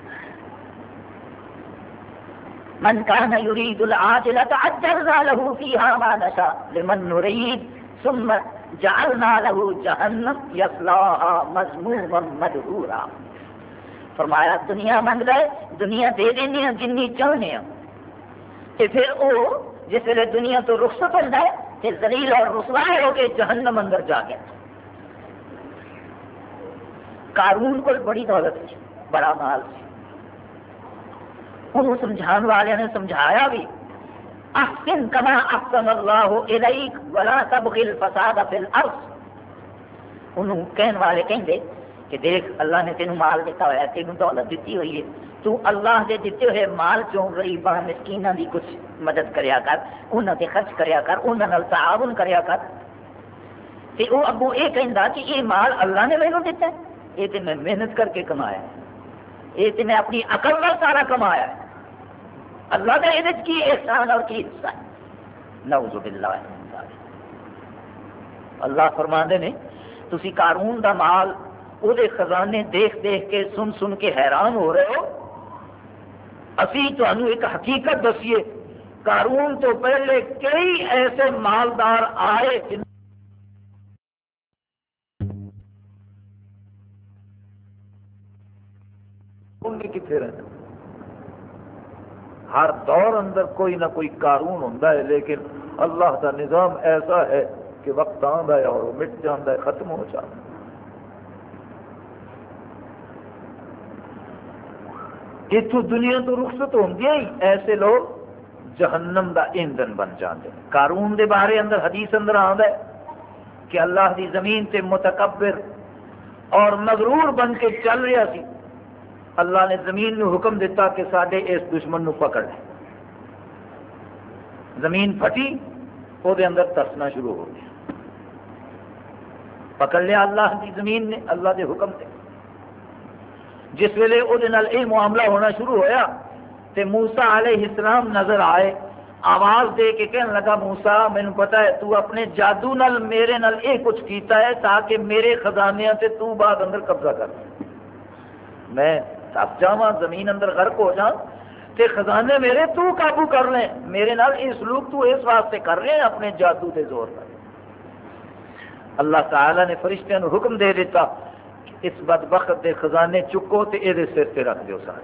من كان يريد العاجلة عجلنا له فيها ما نشاء لمن نريد ثم جعلنا له جهنم يصلاها مذموما مدحورا۔ فرمایا دنیا منگ لے، دنیا دے دینی ہیں جنی چاہنے ہیں، تے پھر وہ جس ویلے دنیا تو رخصت ہوتا ہے تے ذلیل اور رسوا ہو کے جہنم اندر جا گیا۔ قارون کو بڑی دولت تھی، بڑا مال سی، انہوں سمجھان والے نے سمجھایا بھی، احسن کما احسن اللہ الیک ولا تبغی الفساد فی الارض، انہوں کہن والے کہیں دے کہ دیکھ اللہ نے تینوں مال دیتا ہوا ہے، تینوں دولت دیتی ہوئی ہے، تو اللہ دے دیتے ہوئے مال چوں غریباں مسکیناں دی کچھ مدد کریا کر، انہاں تے خرچ کریا کر، انہاں نال تعاون کریا کر۔ تے او ابو یہ کہندا کہ یہ مال اللہ نے مینوں دیتا ہے، یہ تے میں محنت کر کے کمایا ہے، یہ تے میں اپنی عقل نال سارا کمایا ہے، اللہ کا یہ کی احسان اور کی حصہ ہے۔ نعوذ باللہ من ذالک۔ اللہ فرماندے نے تسی قارون دا مال، وہ دے خزانے دیکھ دیکھ کے سن سن کے حیران ہو رہے ہو، اسی تانوں ایک حقیقت دسیے، قارون تو پہلے کئی ایسے مالدار آئے جن کتنے رہنا، ہر دور اندر کوئی نہ کوئی قارون ہوتا ہے، لیکن اللہ کا نظام ایسا ہے کہ وقت آندا ہے اور وہ مٹ جاتا ہے، ختم ہو جاتا ہے۔ اتوں دنیا تو رخصت ہوندی ہی ایسے لوگ جہنم دا ایندھن بن جاتے ہیں۔ قارون دے بارے اندر حدیث اندر آندا ہے کہ اللہ دی زمین تے متکبر اور مغرور بن کے چل رہا سی، اللہ نے زمین نو حکم دیتا کہ ساڈے اس دشمن نو پکڑ لے، زمین پھٹی، وہ دے اندر ترسنا شروع ہو گیا، پکڑ لیا اللہ دی زمین نے اللہ دے حکم سے۔ جس ویلے وہ یہ معاملہ ہونا شروع ہویا تے موسیٰ علیہ السلام نظر آئے، آواز دے کے کہنے لگا موسیٰ مینوں پتا ہے تو اپنے جادو نال میرے نال یہ کچھ کیتا ہے تاکہ میرے خزانیاں تے تو بعد اندر قبضہ کر، میں تب جاواں زمین اندر غرق ہو جاں تے خزانے میرے تو قابو کر لیں، میرے نال یہ سلوک تو اس واسطے کر رہے ہیں اپنے جادو دے زور پر۔ اللہ تعالی نے فرشتیاں نو حکم دے دیتا اس بدبخت دے خزانے چکو تے اے دے سر تے رکھ دیو، سارے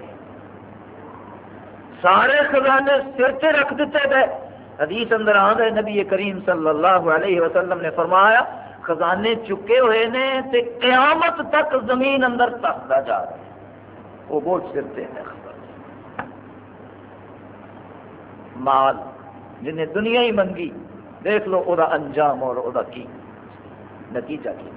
سارے خزانے سر تے رکھ دیتے گئے۔ حدیث اندر آندا ہے نبی کریم صلی اللہ علیہ وسلم نے فرمایا خزانے چکے ہوئے نے تے قیامت تک زمین اندر تسدا جا رہا ہے، وہ بوجھ سر تے ہے۔ مال جنہیں دنیا ہی منگی، دیکھ لو او دا انجام اور او دا کی نتیجہ کی۔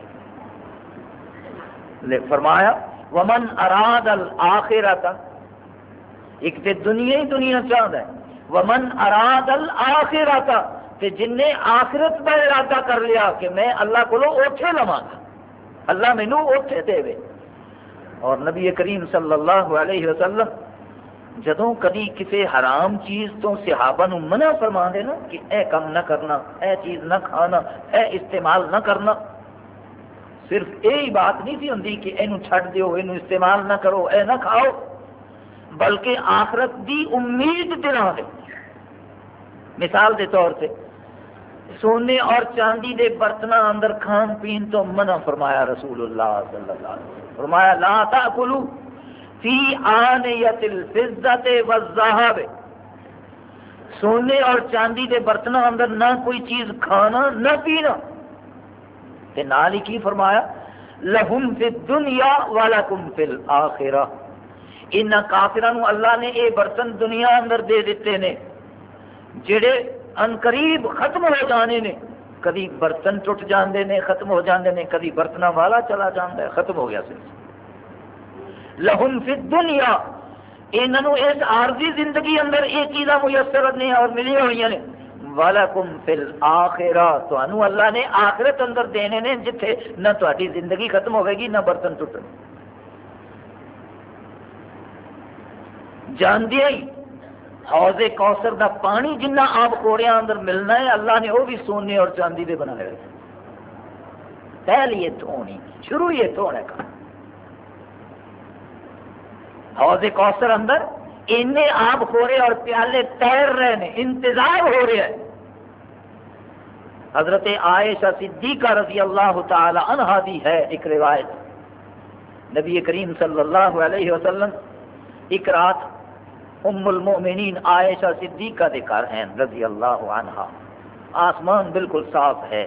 لے فرمایا ومن اراد الآخرۃ، ایک تے دنیا ہی دنیا چاہتا ہے، ومن اراد الآخرۃ تے جن نے آخرت کا ارادہ کر لیا کہ میں اللہ کو اوتھے لواں گا، اللہ مینو اوتھے دے وے۔ اور نبی کریم صلی اللہ علیہ وسلم جدوں کبھی کسی حرام چیز تو صحابہ نو منع فرما دے نا کہ اے کم نہ کرنا، اے چیز نہ کھانا، اے استعمال نہ کرنا، صرف یہی بات نہیں تھی ہوندی کہ اینو چھڈ دیو، اینو استعمال نہ کرو، اے نہ کھاؤ، بلکہ آخرت دی امید دلاں دے۔ مثال دے طور سے سونے اور چاندی دے برتناں اندر کھان پین تو منع فرمایا رسول اللہ صلی اللہ علیہ وسلم، فرمایا لا تاکلوا فی آنیۃ الفضۃ والذہب، سونے اور چاندی دے برتناں اندر نہ کوئی چیز کھانا نہ پینا، تے نال ہی کی فرمایا لہم فی الدنیا ولکم فی الآخرہ، ان کافراں نو اللہ نے اے برتن دنیا اندر دے دیتے نے جڑے ان قریب ختم ہو جانے نے، کدی برتن ٹوٹ جاندے نے ختم ہو جاندے نے، کدی برتناں والا چلا جاندا ہے، ختم ہو گیا سلسلہ۔ لہم فی الدنیا، انہوں اس عارضی زندگی اندر یہ چیزاں میسر نے اور ملی ہوئی نے، وَلَكُمْ فِي الْآخِرَةِ، تانوں اللہ نے آخرت اندر دینے نے جتھے نہ تہاڈی زندگی ختم ہوے گی نہ برتن ٹوٹن۔ جاندے ہی حوض کوثر دا پانی جنہ آب کوڑیاں اندر ملنا ہے، اللہ نے وہ بھی سونے اور چاندی دے بنائے ہوئے۔ پہلی یہ تھونی شروع یہ تھوڑا کا حوض کوثر اندر اینے آب خورے اور پیالے تیر رہے ہیں، انتظار ہو رہا ہے۔ حضرت عائشہ صدیقہ رضی اللہ تعالی عنہا دی ہے ایک روایت، نبی کریم صلی اللہ علیہ وسلم ایک رات ام المؤمنین عائشہ صدیقہ دے گھر ہیں رضی اللہ عنہا، آسمان بالکل صاف ہے،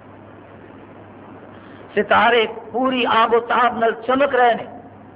ستارے پوری آب و تاب نال چمک رہے ہیں،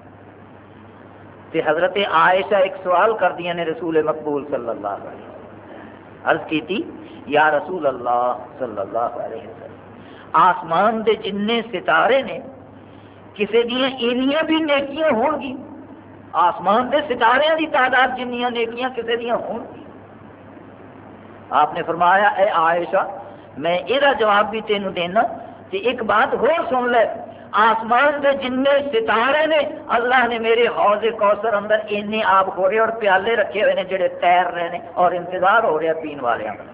تے حضرت عائشہ ایک سوال کر دیا نے رسول مقبول صلی اللہ علیہ وسلم، عرض کی تھی یا رسول اللہ صلی اللہ علیہ وسلم، آسمان دے جننے ستارے نے کسے دیاں اینیاں بھی نیکیاں ہون گی، آسمان دے ستارے دی تعداد جنیاں نیکیاں کسے دیاں ہون گی؟ آپ نے فرمایا اے عائشہ میں یہ جواب بھی تینوں دینا کہ ایک بات ہو سن لے، آسمان دے جننے ستارے نے اللہ نے میرے حوض کوثر اندر اینے آب خورے اور پیالے رکھے ہوئے نے جڑے تیر رہے ہیں اور انتظار ہو رہا پین والے ہیں۔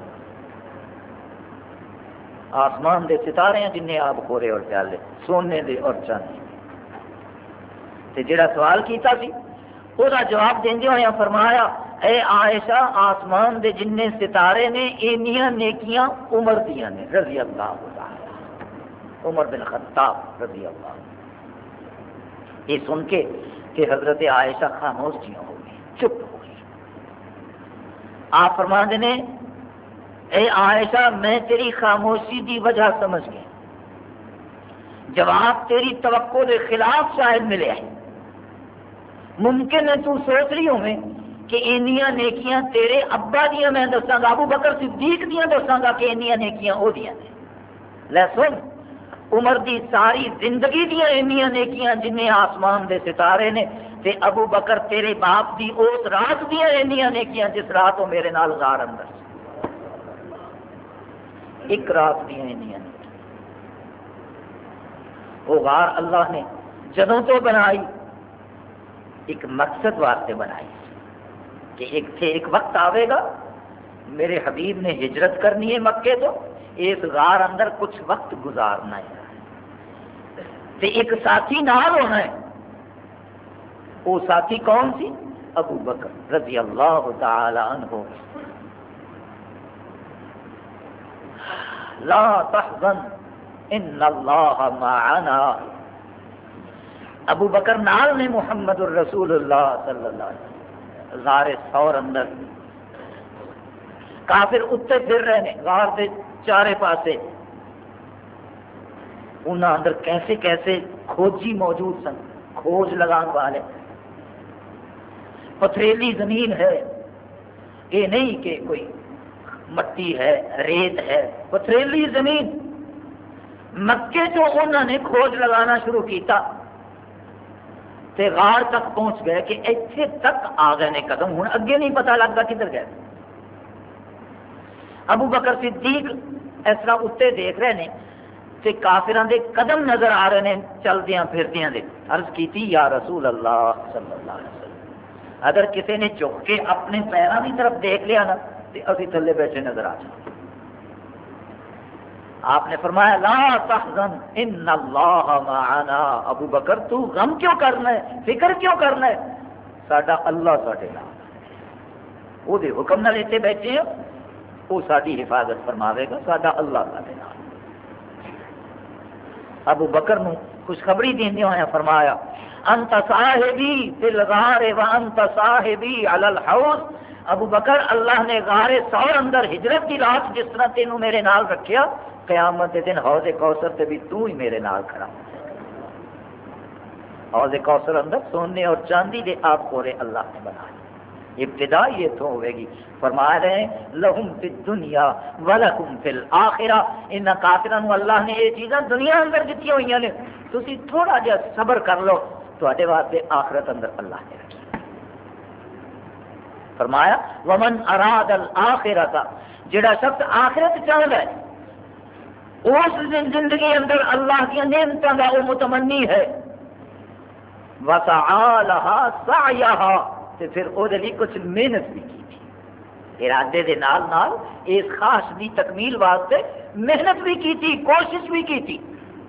آسمان دے ستارے ہیں جننے آب خورے اور پیالے سونے دے اور چاندی تے جڑا سوال کیتا سی وہ جواب دیندے ہوئے فرمایا اے عائشہ آسمان دے جننے ستارے نے اینیاں نیکیاں عمر دیاں نے رضی اللہ تعالی، عمر بن خطاب رضی اللہ۔ یہ سن کے کہ حضرت عائشہ خاموش جیاں ہو گئی، چپ ہو گئی۔ آپ فرماندے نے اے عائشہ میں تیری خاموشی دی وجہ سمجھ گئی، جواب تیری توقع کے خلاف شاید ملے ہے، ممکن ہے تو سوچ رہی ہوئے کہ اینیاں نیکیاں تیرے ابا دیاں میں دساں گا، ابو بکر صدیق دیاں دساں گا کہ اینیاں نیکیاں او دیاں نے، لے سن عمر دی ساری زندگی دیاں اینیاں نیکیاں جنہیں آسمان دے ستارے نے، تے ابو بکر تیرے باپ دی اس رات دیاں اینیاں نیکیاں جس رات وہ میرے نال غار اندر ایک رات دیاں اینیاں نیکیاں۔ وہ غار اللہ نے جدوں تو بنائی ایک مقصد واسطے بنائی کہ ایک تھے ایک وقت آئے گا میرے حبیب نے ہجرت کرنی ہے مکے تو اس غار اندر کچھ وقت گزارنا ہے، تے ایک ساتھی نال ہونا ہے، وہ ساتھی کون سی؟ ابو بکر رضی اللہ تعالی عنہ۔ لا تحزن ان اللہ معنا، ابو بکر نال نے محمد الرسول اللہ صلی اللہ علیہ وسلم غار ثور اندر، کافر اتنے پھر رہے ہیں غار دے چارے پاسے، انہاں اندر کیسے کیسے کھوجی موجود سن، کھوج لگان والے، پتھریلی زمین ہے، یہ نہیں کہ کوئی مٹی ہے ریت ہے، پتھریلی زمین۔ مکے تو انہوں نے کھوج لگانا شروع کیتا تے غار تک پہنچ گئے کہ ایتھے تک آ گئے نے قدم، ہوں اگے نہیں پتا لگتا کدھر گئے۔ ابو بکر صدیق اس طرح اتنے دیکھ رہے ہیں تے کافران دے قدم نظر آ رہے ہیں چلدیاں پھردیاں دے۔ عرض کیتی یا رسول اللہ صلی اللہ علیہ وسلم اگر کسی نے چک کے اپنے پیروں کی طرف دیکھ لیا نا تے اسی تھلے بیٹھے نظر آ جائیں۔ آپ نے فرمایا لا تحزن ان اللہ معنا، ابو بکر تو غم کیوں کرنا ہے، فکر کیوں کرنا ہے، ساڈا اللہ ساڈے نال، وہ دے حکم نال اتنے بیٹھے ہیں، وہ ساری حفاظت فرماوے گا، ساڈا اللہ ساڈے نال۔ ابو بکر نو خوشخبری دیندے ہوئے فرمایا انت صاحبی فی الغار وانت صاحبی علی الحوض، ابو بکر اللہ نے غار ثور اندر ہجرت کی رات جس طرح تینوں میرے نال رکھیا، قیامت کے دن حوض کوثر تے بھی تو ہی میرے نال کھڑا۔ حوض کوثر اندر سونے اور چاندی دے آپ خورے اللہ نے بنائے۔ ابتدا یہ تو ہوئے گی. فرما رہے ہیں لہم فی الدنیا ولکم فی الآخرہ، ان کافروں اللہ نے یہ چیزاں دنیا اندر دیتی ہوئی نے، تسی تھوڑا جہا صبر کر لو، تواڈے واسطے آخرت اندر اللہ نے رکھی. فرمایا ومن اراد الآخرۃ، جڑا شخص آخرت چاہتا ہے اس زندگی اندر اللہ کی نعمتوں کا وہ متمنی ہے، وسعى لها سعيها، تے پھر وہ کچھ محنت بھی کی تھی، ارادے دے نال نال اس خاص دی تکمیل واسطے محنت بھی کی تھی، کوشش بھی کی تھی.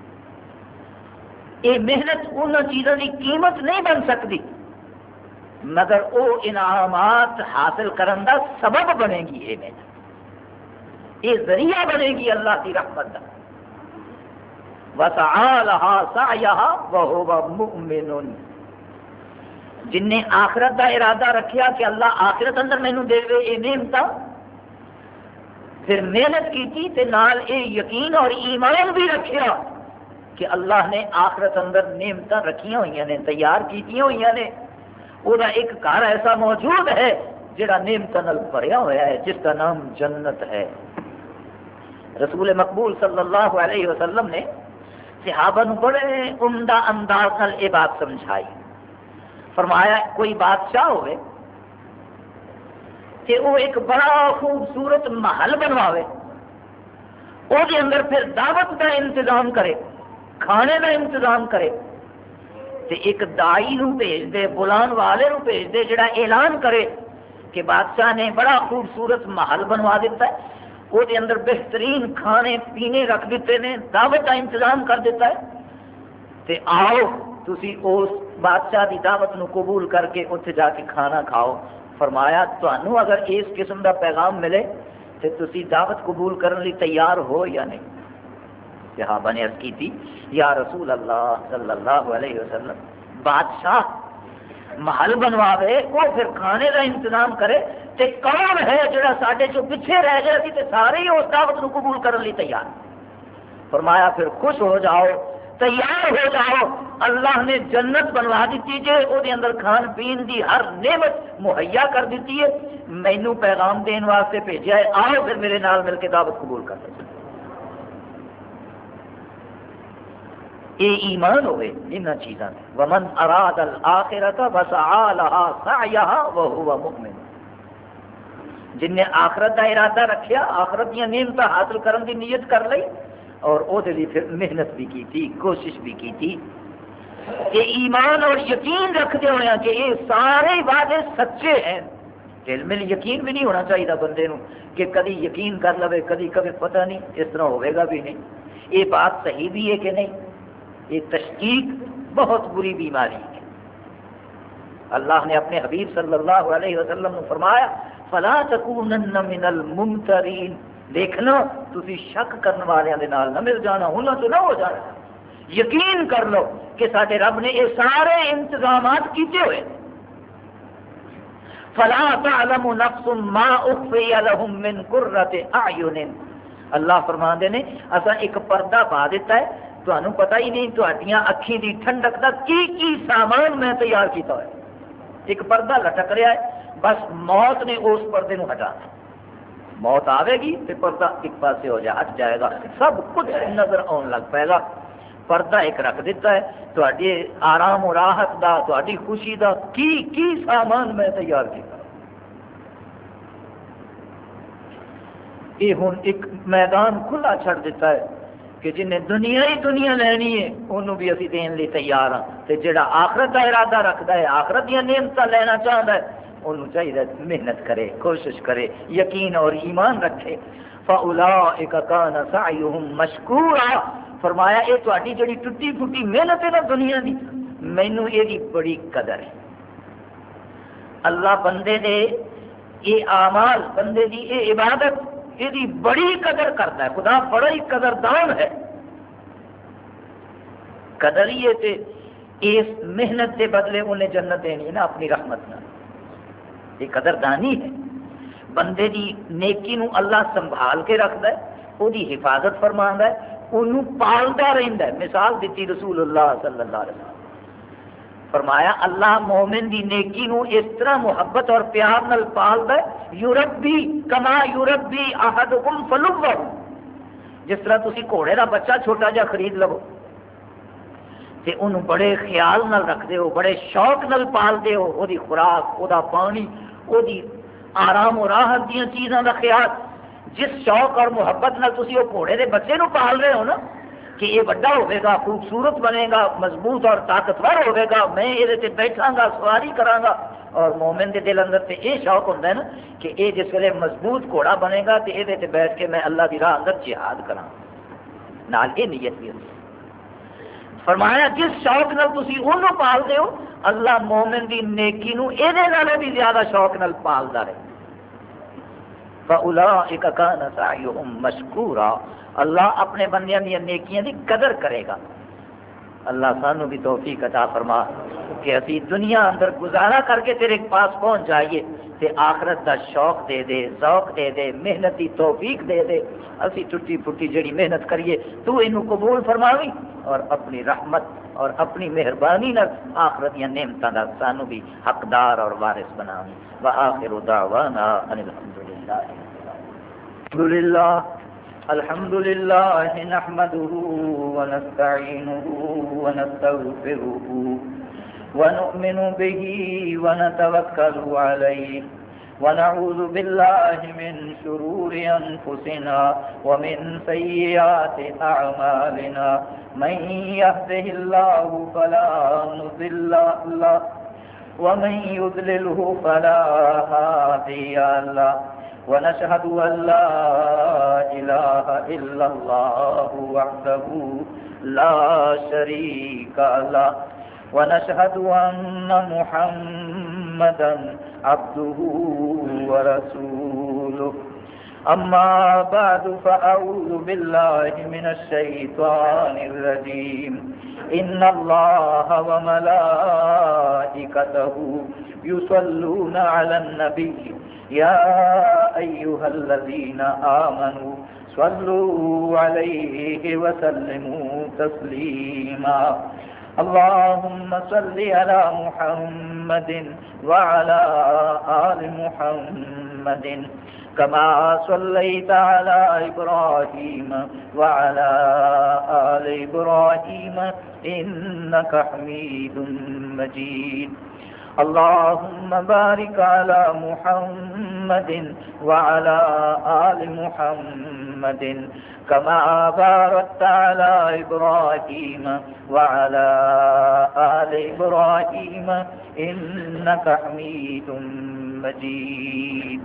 یہ محنت ان چیزوں کی قیمت نہیں بن سکتی، مگر وہ انعامات حاصل کرن دا سبب بنے گی. یہ محنت یہ ذریعہ بنے گی اللہ کی رحمت کا. وسعى لها سعيها وهو مؤمن، جن نے آخرت کا ارادہ رکھیا کہ اللہ آخرت اندر مینوں دے یہ نعمت، پھر محنت کی تھی تے نال اے یقین اور ایمان بھی رکھیا کہ اللہ نے آخرت اندر نعمت رکھیاں ہوئی نے، تیار کیتیاں ہوئی نے. وہ ایک گھر ایسا موجود ہے جڑا نعمت نال بھریا ہوا ہے، جس کا نام جنت ہے. رسول مقبول صلی اللہ علیہ وسلم نے صحابہ نو بڑے عمدہ انداز نال یہ بات سمجھائی. فرمایا کوئی بادشاہ ہوئے کہ وہ ایک بڑا خوبصورت محل بنواوے، وہ دے اندر پھر دعوت کا انتظام کرے، کھانے کا انتظام کرے، تے ایک دائی نو بھیج دے، بلان والے نو بھیج دے جڑا اعلان کرے کہ بادشاہ نے بڑا خوبصورت محل بنوا دیتا ہے، وہ دے اندر بہترین کھانے پینے رکھ دیتے ہیں، دعوت کا انتظام کر دیتا ہے، تے آؤ تسی اس بادشاہ دی دعوت نو قبول کر کے اتنے جا کے کھانا کھاؤ. فرمایا تانوں اگر اس قسم دا پیغام ملے تو تسی دعوت قبول کرنے لی تیار ہو یا نہیں؟ صحابہ نے عرض کی تھی یا رسول اللہ صلی اللہ علیہ وسلم، بادشاہ محل بنواوے وہ پھر کھانے کا انتظام کرے تے کون ہے جڑا ساڈے چوں پیچھے رہ گیا سی تے سارے ہی اس دعوت نو قبول کرنے لی تیار. فرمایا پھر خوش ہو جاؤ، تیار ہو جاؤ، اللہ نے جنت بنوا دیتی جے، وہ دے اندر کھان پین دی ہر نعمت مہیا کر دیتی ہے، مینوں پیغام دین واسطے بھیجا ہے، آؤ پھر میرے نال مل کے دعوت قبول کر لو. یہ ایمان ہوئے ان چیزاں میں. ومن اراد الآخرۃ وسعى لها سعيها وهو مؤمن، جن نے آخرت کا ارادہ رکھیا، آخرت کی نعمت حاصل کرنے کی نیت کر لی اور وہ پھر محنت بھی کی تھی، کوشش بھی کی تھی. یہ ایمان اور یقین رکھتے ہوئے کہ یہ سارے وعدے سچے ہیں. دل میں یقین بھی نہیں ہونا چاہیے بندے نو کہ کدی یقین کر لے، کدی کبھی پتہ نہیں اس طرح ہوئے گا بھی نہیں. یہ بات صحیح بھی ہے کہ نہیں؟ یہ تشکیک بہت بری بیماری ہے. اللہ نے اپنے حبیب صلی اللہ علیہ وسلم نے فرمایا فلا تکونن من الممترین، دیکھنا تسی شک کرنے والوں کے نال نہ مل جانا، ہونا تو نہ ہو جانا. یقین کر لو کہ سارے رب نے یہ سارے انتظامات کیتے ہوئے. فلا تعلم نفس ما اخفی لهم من قرۃ اعین، اللہ فرماندے نے اسا ایک پردہ پا دیتا ہے، تمہیں پتہ ہی نہیں تہاڈیاں اکھیں دی ٹھنڈک دا کی کی سامان میں تیار کیتا ہے. ایک پردہ لٹک رہا ہے، بس موت نے اس پردے نو ہٹانا. موت آئے گی تو پردہ ایک پاسے ہو جائے، ہٹ جائے گا، سب کچھ نظر آن لگ پائے گا. پردہ ایک رکھ دیتا ہے، تہاڈے آرام و راحت دا، تہاڈی خوشی دا کی کی سامان میں تیار کیتا. یہ ہن ایک میدان کھلا چھڑ دیتا ہے کہ جنہیں دنیا ہی دنیا لینی ہے انہوں بھی اسی دین لی تیار ہاں، تے جڑا آخرت کا ارادہ رکھتا ہے، آخرت دیا نعمتاں لینا چاہتا ہے، انہوں چاہیے محنت کرے، کوشش کرے، یقین اور ایمان رکھے. فَأُولَٰئِكَ كَانَ سَعْيُهُمْ مَشْكُورًا، فرمایا یہ تہاڈی جڑی ٹوٹی پھوٹی محنت ہے نا دنیا دی، مینوں یہ دی بڑی قدر ہے. اللہ بندے دے یہ اعمال، بندے دی یہ عبادت، یہ دی بڑی قدر کرتا ہے. خدا بڑا ہی قدردان ہے. قدر ہی ہے تے اس محنت کے بدلے انہیں جنت دینی ہے نا اپنی رحمت نہ. یہ قدردانی ہے. بندے دی نیکی نو اللہ سنبھال کے رکھتا ہے، وہ دی حفاظت فرماندا ہے، انہوں پالتا رہندا ہے. مثال دیتی رسول اللہ صلی اللہ علیہ وسلم، فرمایا اللہ مومن دی نیکی نو اس طرح محبت اور پیار نال پالدا ہے، یربی کما یربی احدکم فلوہ، جس طرح تسی گھوڑے دا بچہ چھوٹا جا خرید لو تے انہوں بڑے خیال نال رکھدے ہو، بڑے شوق نال پالدے ہو، او دی خوراک، او دا پانی، او دی آرام و راحت دیاں چیزاں دا خیال، جس شوق اور محبت نال تسی وہ گھوڑے دے بچے نو پال رہے ہو نا کہ یہ بڑا ہوئے گا، خوبصورت بنے گا، مضبوط اور طاقتور ہوئے گا، میں یہ تے بیٹھاں گا، سواری کراں گا، اور مومن دے دل اندر تے یہ شوق ہوتا ہے نا کہ یہ جس ویلے مضبوط گھوڑا بنے گا تے یہ تے بیٹھ کے میں اللہ دی راہ اندر جہاد کراں، نال یہ نیت بھی ہوتی ہے۔ فرمایا جس شوق نال تسی اونوں پالدے ہو، اللہ مومن دی نیکی نو ایدے نالوں بھی زیادہ شوق نال پالدا رہے۔ فَأُولَٰئِكَ كَانَ سَعْيُهُمْ مَشْكُورًا، اللہ اپنے بندیاں دی نیکیاں دی قدر کرے گا۔ اللہ سانو بھی توفیق عطا فرما کہ اسی دنیا اندر گزارا کر کے تیرے پاس پہنچ جائیے تے آخرت دا شوق دے دے، ذوق دے دے، محنت دی توفیق دے دے، اسی ٹوٹی پھوٹی جڑی محنت کریے تو اینو قبول فرماوی اور اپنی رحمت اور اپنی مہربانی نال آخرت یا نعمتاں دا سانو بھی حقدار اور وارث بناوی۔ وآخر دعوانا ان الحمدللہ الحمدللہ الحمد للہ نحمده ونستعینه ونستغفره ونؤمن به ونتوکل علیہ ونعوذ باللہ من شرور انفسنا ومن سیئات اعمالنا من يهده الله فلا مضل له ومن يضلله فلا هادي له ونشهد أن لا إله إلا الله وحده لا شريك له ونشهد أن محمدا عبده ورسوله أما بعد فأعوذ بالله من الشيطان الرجيم إن الله وملائكته يصلون على النبي يا أيها الذين آمنوا صلوا عليه وسلموا تسليما اللهم صل على محمد وعلى آل محمد كما صليت على إبراهيم وعلى آل إبراهيم إنك حميد مجيد اللهم بارك على محمد وعلى آل محمد كما باركت على إبراهيم وعلى آل إبراهيم إنك حميد مجيد۔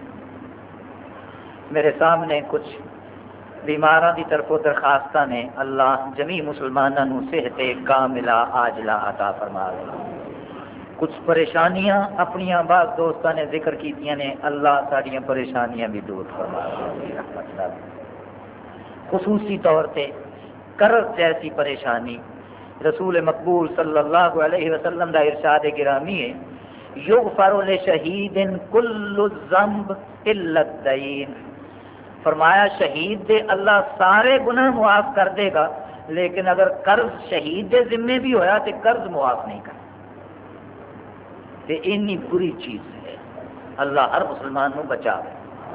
میرے سامنے کچھ بیماراں دی طرف درخواستاں نے، اللہ جمی مسلماناں نو صحت کاملہ عاجلہ عطا فرماوے۔ کچھ پریشانیاں اپنیاں بعض دوستاں نے ذکر کیتیاں نے، اللہ ساڑیاں پریشانیاں بھی دور فرماوے رحمت اللہ۔ خصوصی طور پہ قرض جیسی پریشانی، رسول مقبول صلی اللہ علیہ وسلم دا ارشاد گرامی ہے یغفر لشہید کل الذنب الا الدین، فرمایا شہید دے اللہ سارے گناہ معاف کر دے گا، لیکن اگر قرض شہید دے ذمے بھی ہویا تو قرض معاف نہیں کرتا۔ تے اتنی بری چیز ہے، اللہ ہر مسلمان نو بچاوے۔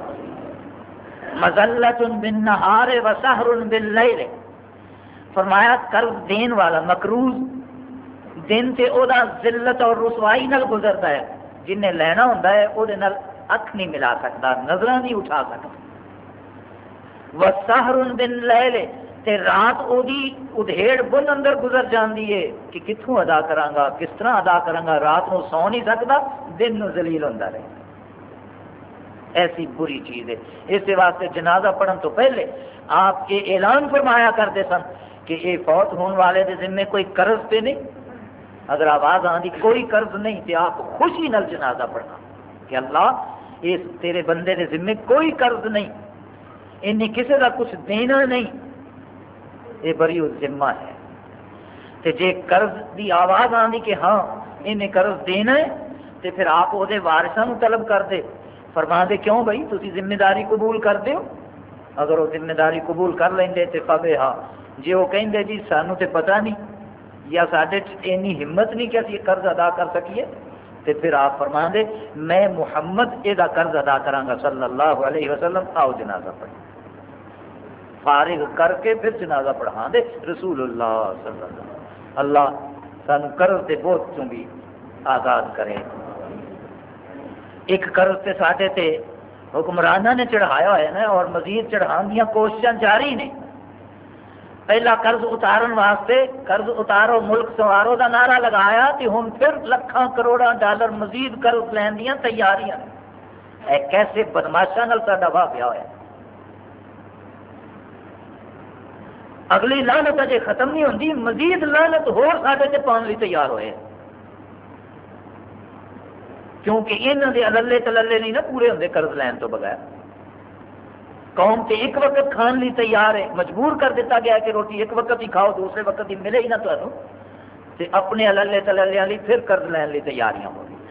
مذلۃ بالنہار و سحر باللیل، فرمایا قرض دین والا مقروض دن تے او دا ذلت اور رسوائی نال گزرتا ہے، جن نے لینا ہوندا ہے او دے نال اکھ نہیں ملا سکتا، نظراں نہیں اٹھا سکتا۔ وسحر باللیل، تے رات او دی ادھیڑ بن اندر گزر جاندی ہے کہ کتھوں ادا کراں گا، کس طرح ادا کراں گا، رات نو سو نہیں سکتا، دن نو ذلیل ہوندا رہے۔ ایسی بری چیز ہے۔ اس واسطے جنازہ پڑھن تو پہلے آپ یہ اعلان فرمایا کرتے سن کہ یہ فوت ہونے والے دے ذمے کوئی قرض پہ نہیں، اگر آواز آندی کوئی قرض نہیں تو آپ خوشی نال جنازہ پڑھنا کہ اللہ اس تیرے بندے دے ذمے کوئی قرض نہیں، انہیں کسی کا کچھ دینا نہیں، یہ بری ذمہ ہے۔ تے جے قرض دی آواز آندی کہ ہاں انہیں قرض دینا ہے تو پھر آپ وہ وارثاں نو طلب کر دے، فرما دے کیوں بھائی تسی ذمہ داری قبول کر دیو، اگر وہ ذمہ داری قبول کر لیں تو پبے ہاں، جی وہ کہیں جی سانو تے پتہ نہیں یا سارے اینی ہمت نہیں کہ اسی قرض ادا کر سکیے؟ تو پھر آپ فرما دے میں محمد یہ قرض ادا کرانگا صلی اللہ علیہ وسلم، آؤ جنازہ پڑھیں۔ فارغ کر کے پھر جنازہ پڑھا دے رسول اللہ صلی اللہ علیہ وسلم۔ اللہ سانو قرض کے بوجھ چوں بھی آزاد کرے۔ ایک قرض تے ساڈے تے حکمرانہ نے چڑھایا ہے نا، اور مزید چڑھان دیا کوششاں جاری نے۔ پہلا قرض اتارن واسطے قرض اتارو ملک سوارو دا نعرہ لگایا، تے ہن پھر لکھاں کروڑاں ڈالر مزید قرض لین دیاں تیاریاں۔ اے کیسے بدماشاں نال ساڈا واہ پیا ہوا ہے۔ اگلی لعنت اجے ختم نہیں ہوندی، مزید لعنت ہور ساڈے تے پاؤن لئی تیار ہوئے، کیونکہ انہاں دے اللے تللے نہیں نا پورے ہوندے قرض لین تو بغیر۔ قوم تے ایک وقت کھان لی تیار ہے، مجبور کر دیتا گیا کہ روٹی ایک وقت ہی کھاؤ، دوسرے وقت ہی ملے ہی نہ تمہیں، تے اپنے اللے تللے لی پھر قرض لین لی تیاریاں ہو گئی۔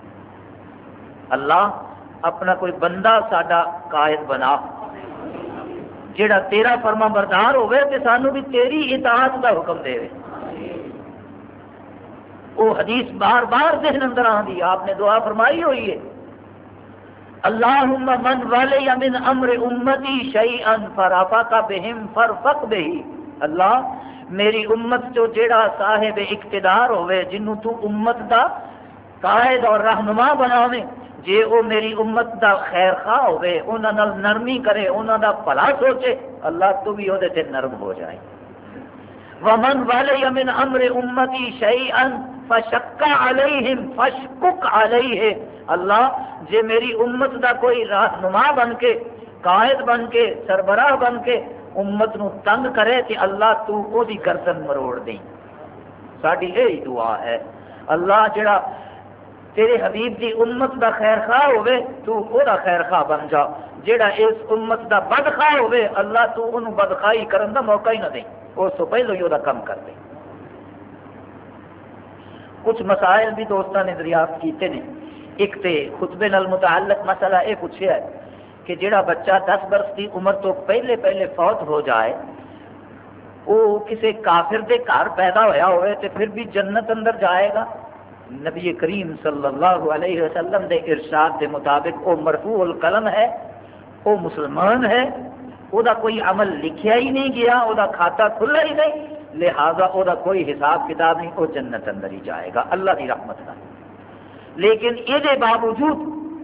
اللہ اپنا کوئی بندہ ساڈا قائد بنا جڑا تیرا فرما بردار ہوئے تے سانو بھی تیری اطاعت دا حکم دے۔ وہ حدیث بار بار ذہن اندر آندی، آپ نے دعا فرمائی ہوئی ہے، اللہم من ولی من امر امتی شیئا فرفق بہم فرفق بہی۔ اللہ میری امت جو جڑا صاحب اقتدار ہوئے، جنوں تو امت دا قائد اور رہنما بناویں، جے وہ میری امت دا خیر خواہ ہوئے، انہاں نال نرمی کرے، انہاں دا بھلا سوچے، اللہ تو بھی اودے تے نرم ہو جائے۔ ومن ولی من امر امتی شیئا فشق علیہم فشقق علیہ۔ اللہ جے میری امت دا کوئی رہنما بن کے، قائد بن کے، سربراہ بن کے امت نو تنگ کرے تے اللہ تو او دی گردن مروڑ دیں۔ ساڈی یہی دعا ہے، اللہ جڑا تیرے حبیب دی امت دا خیر خواہ ہوئے تو او دا خیر خواہ بن جا، جڑا اس امت دا بدخواہ ہوئے اللہ تو انہوں بدخواہی کرن دا موقع ہی نہ دیں، اس تو پہلو ہی او دا کم کر دیں۔ کچھ مسائل بھی دوستان نے دریافت کیتے ہیں۔ ایک تے خطبے نال متعلق مسئلہ یہ پوچھا ہے کہ جڑا بچہ دس برس کی عمر تو پہلے پہلے فوت ہو جائے، وہ کسی کافر دے گھر پیدا ہویا ہوئے تو پھر بھی جنت اندر جائے گا؟ نبی کریم صلی اللہ علیہ وسلم دے ارشاد دے مطابق وہ مرفوع القلم ہے، وہ مسلمان ہے، وہ دا کوئی عمل لکھیا ہی نہیں گیا، وہ دا کھاتا کھلا ہی نہیں، لہذا وہ دا کوئی حساب کتاب نہیں، وہ جنت اندر ہی جائے گا اللہ کی رحمت کا۔ لیکن یہ باوجود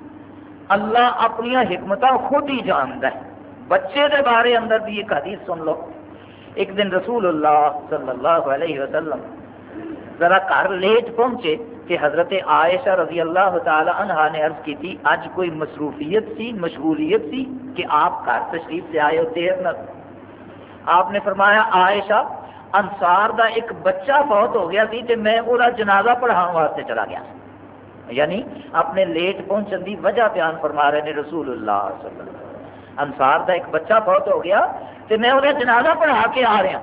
اللہ اپنی حکمتاں خود ہی جانتا ہے۔ بچے دے بارے اندر بھی ایک حدیث سن لو۔ ایک دن رسول اللہ صلی اللہ علیہ وسلم ذرا گھر لیٹ پہنچے کہ حضرت عائشہ رضی اللہ تعالی عنہا نے عرض کی تھی آج کوئی مصروفیت سی، مشغولیت سی کہ آپ گھر تشریف سے آئے ہو دیر نہ۔ آپ نے فرمایا عائشہ انصار دا ایک بچہ فوت ہو گیا سی تے میں وہ جنازہ پڑھاؤ واسطے چلا گیا، یعنی اپنے لیٹ پہنچن دی وجہ بیان فرما رہے ہیں رسول اللہ صلی اللہ علیہ وسلم۔ انصار دا ایک بچہ فوت ہو گیا تے میں انہیں جنازہ پڑھا کے آ رہا۔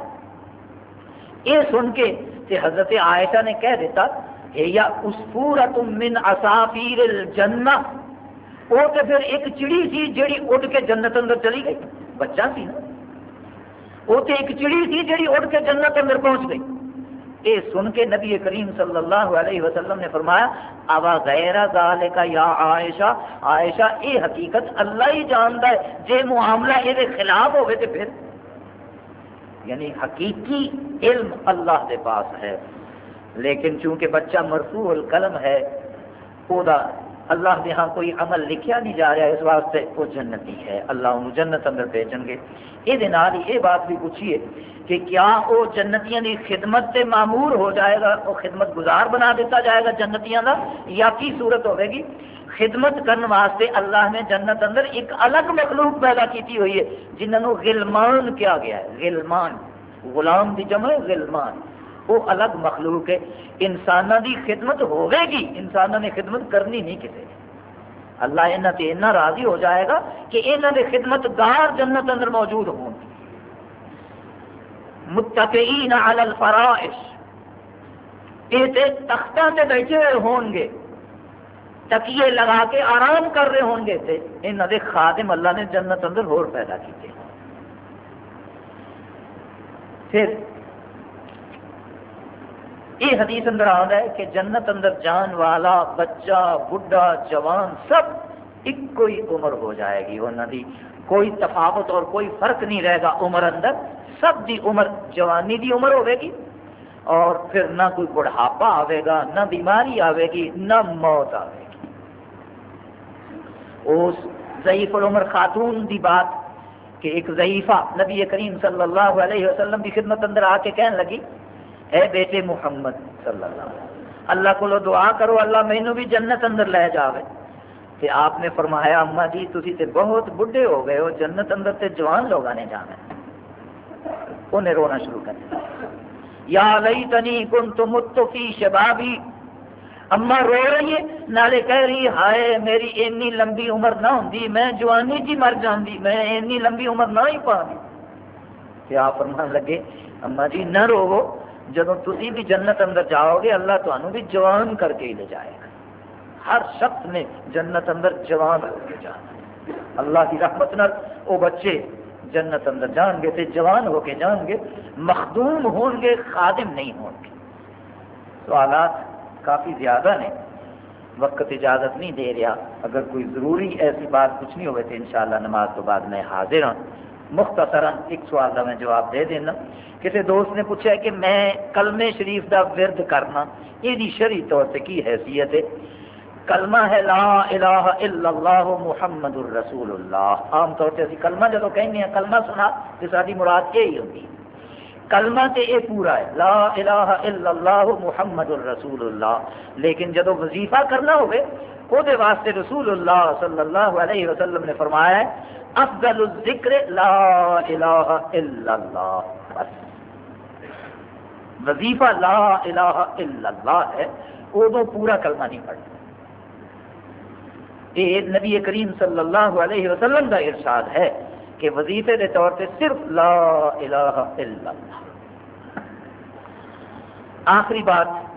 یہ سن کے تے حضرت عائشہ نے کہہ دیتا یا عصفورۃ من عصافیر الجنہ، وہ تے پھر ایک چڑی سی جڑی اڑ کے جنت اندر چلی گئی، بچہ سی نا، وہ تے ایک چڑی سی جڑی اڑ کے جنت اندر پہنچ گئی۔ یہ سن کے نبی کریم صلی اللہ علیہ وسلم نے فرمایا اوا غیر ذالک یا عائشہ، عائشہ یہ حقیقت اللہ ہی جانتا ہے، جے معاملہ یہ خلاف ہوئے تو پھر، یعنی حقیقی علم اللہ کے پاس ہے، لیکن چونکہ بچہ مرفوع القلم ہے، وہ اللہ کے ہاں کوئی عمل لکھیا نہیں جا رہا، اس واسطے وہ جنتی ہے، اللہ انہوں جنت اندر بھیجن گے۔ یہ نال ہی یہ بات بھی پوچھیے کہ کیا وہ جنتیاں دی خدمت سے معمور ہو جائے گا، وہ خدمت گزار بنا دیتا جائے گا جنتیاں دا، یا کی صورت ہوے گی؟ خدمت کرنے واسطے اللہ نے جنت اندر ایک الگ مخلوق پیدا کیتی ہوئی ہے جنہوں غلمان کیا گیا ہے۔ غلمان غلام دی جمع غلمان، وہ الگ مخلوق ہے۔ انسانوں دی خدمت ہوے گی، انسانوں نے خدمت کرنی نہیں کسی، اللہ انہاں تے اتنا راضی ہو جائے گا کہ انہاں دے خدمت گار جنت اندر موجود ہوں۔ متکئین علی الفرائش، یہ تے تختاں تے بیٹھے ہوئے ہون گے، تکیے لگا کے آرام کر رہے ہوں گے، تے انہاں دے خادم اللہ نے جنت اندر ہور پیدا کیتے۔ پھر یہ حدیث اندر آتا ہے کہ جنت اندر جان والا بچہ بڈھا جوان سب ایک کوئی عمر ہو جائے گی انہوں دی، کوئی تفاوت اور کوئی فرق نہیں رہے گا عمر اندر، سب دی عمر جوانی دی عمر ہوے گی، اور پھر نہ کوئی بڑھاپا آئے گا، نہ بیماری آئے گی، نہ موت آئے گی۔ اس ضعیف العمر خاتون دی بات کہ ایک ضعیفہ نبی کریم صلی اللہ علیہ وسلم کی خدمت اندر آ کے کہنے لگی، اے بیٹے محمد صلی اللہ علیہ وسلم، اللہ کو دعا کرو اللہ مینو بھی جنت اندر لے جاوے۔ کہ آپ نے فرمایا اما جی تسی تے بہت بڈھے ہو گئے ہو، جنت اندر تے جوان لوگاں نے جانا ہے۔ انہیں رونا شروع کر دیا، یا لیتنی کنت مت فی شبابی، اما رو رہی ہے نالے کہہ رہی ہائے میری اینی لمبی عمر نہ ہوندی، میں جوانی جی مر جاندی، میں اینی لمبی عمر نہ ہی پاندی۔ کہ آپ فرمان لگے اما جی نہ روو، جدوں تسی بھی جنت اندر جاؤ گے اللہ تانوں بھی جوان کر کے لے جائے گا۔ ہر شخص نے جنت اندر جوان ہو کے جانا، اللہ کی رحمت نال وہ بچے جنت اندر جان گے تے جوان ہو کے جان گے، مخدوم ہون گے، خادم نہیں ہون گے۔ سوالات کافی زیادہ نے، وقت اجازت نہیں دے رہا، اگر کوئی ضروری ایسی بات پوچھنی ہوئے تو انشاءاللہ نماز تو بعد میں حاضر ہوں۔ مختصراً ایک سوال کا میں جواب دے دینا۔ کسی دوست نے پوچھا ہے کہ میں کلمہ شریف دا ورد کرنا یہ شرعی طور سے کی حیثیت ہے؟ کلمہ ہے لا الہ الا اللہ محمد الرسول اللہ۔ عام طور سے اسی کلمہ جب کہنے ہیں کلمہ سنا تو ساری مراد یہی ہوتی ہے، کلمہ تے یہ پورا ہے لا الہ الا اللہ محمد الرسول اللہ، لیکن جب وظیفہ کرنا ہوئے وہ دے واسطے رسول اللہ صلی اللہ علیہ وسلم نے فرمایا ہے افضل الذکر لا الہ الا اللہ، بس وظیفہ لا الہ الا اللہ ہے، وہ پورا کلمہ نہیں پڑھنا۔ یہ نبی کریم صلی اللہ علیہ وسلم کا ارشاد ہے کہ وظیفے کے طور پہ صرف لا الہ الا اللہ۔ آخری بات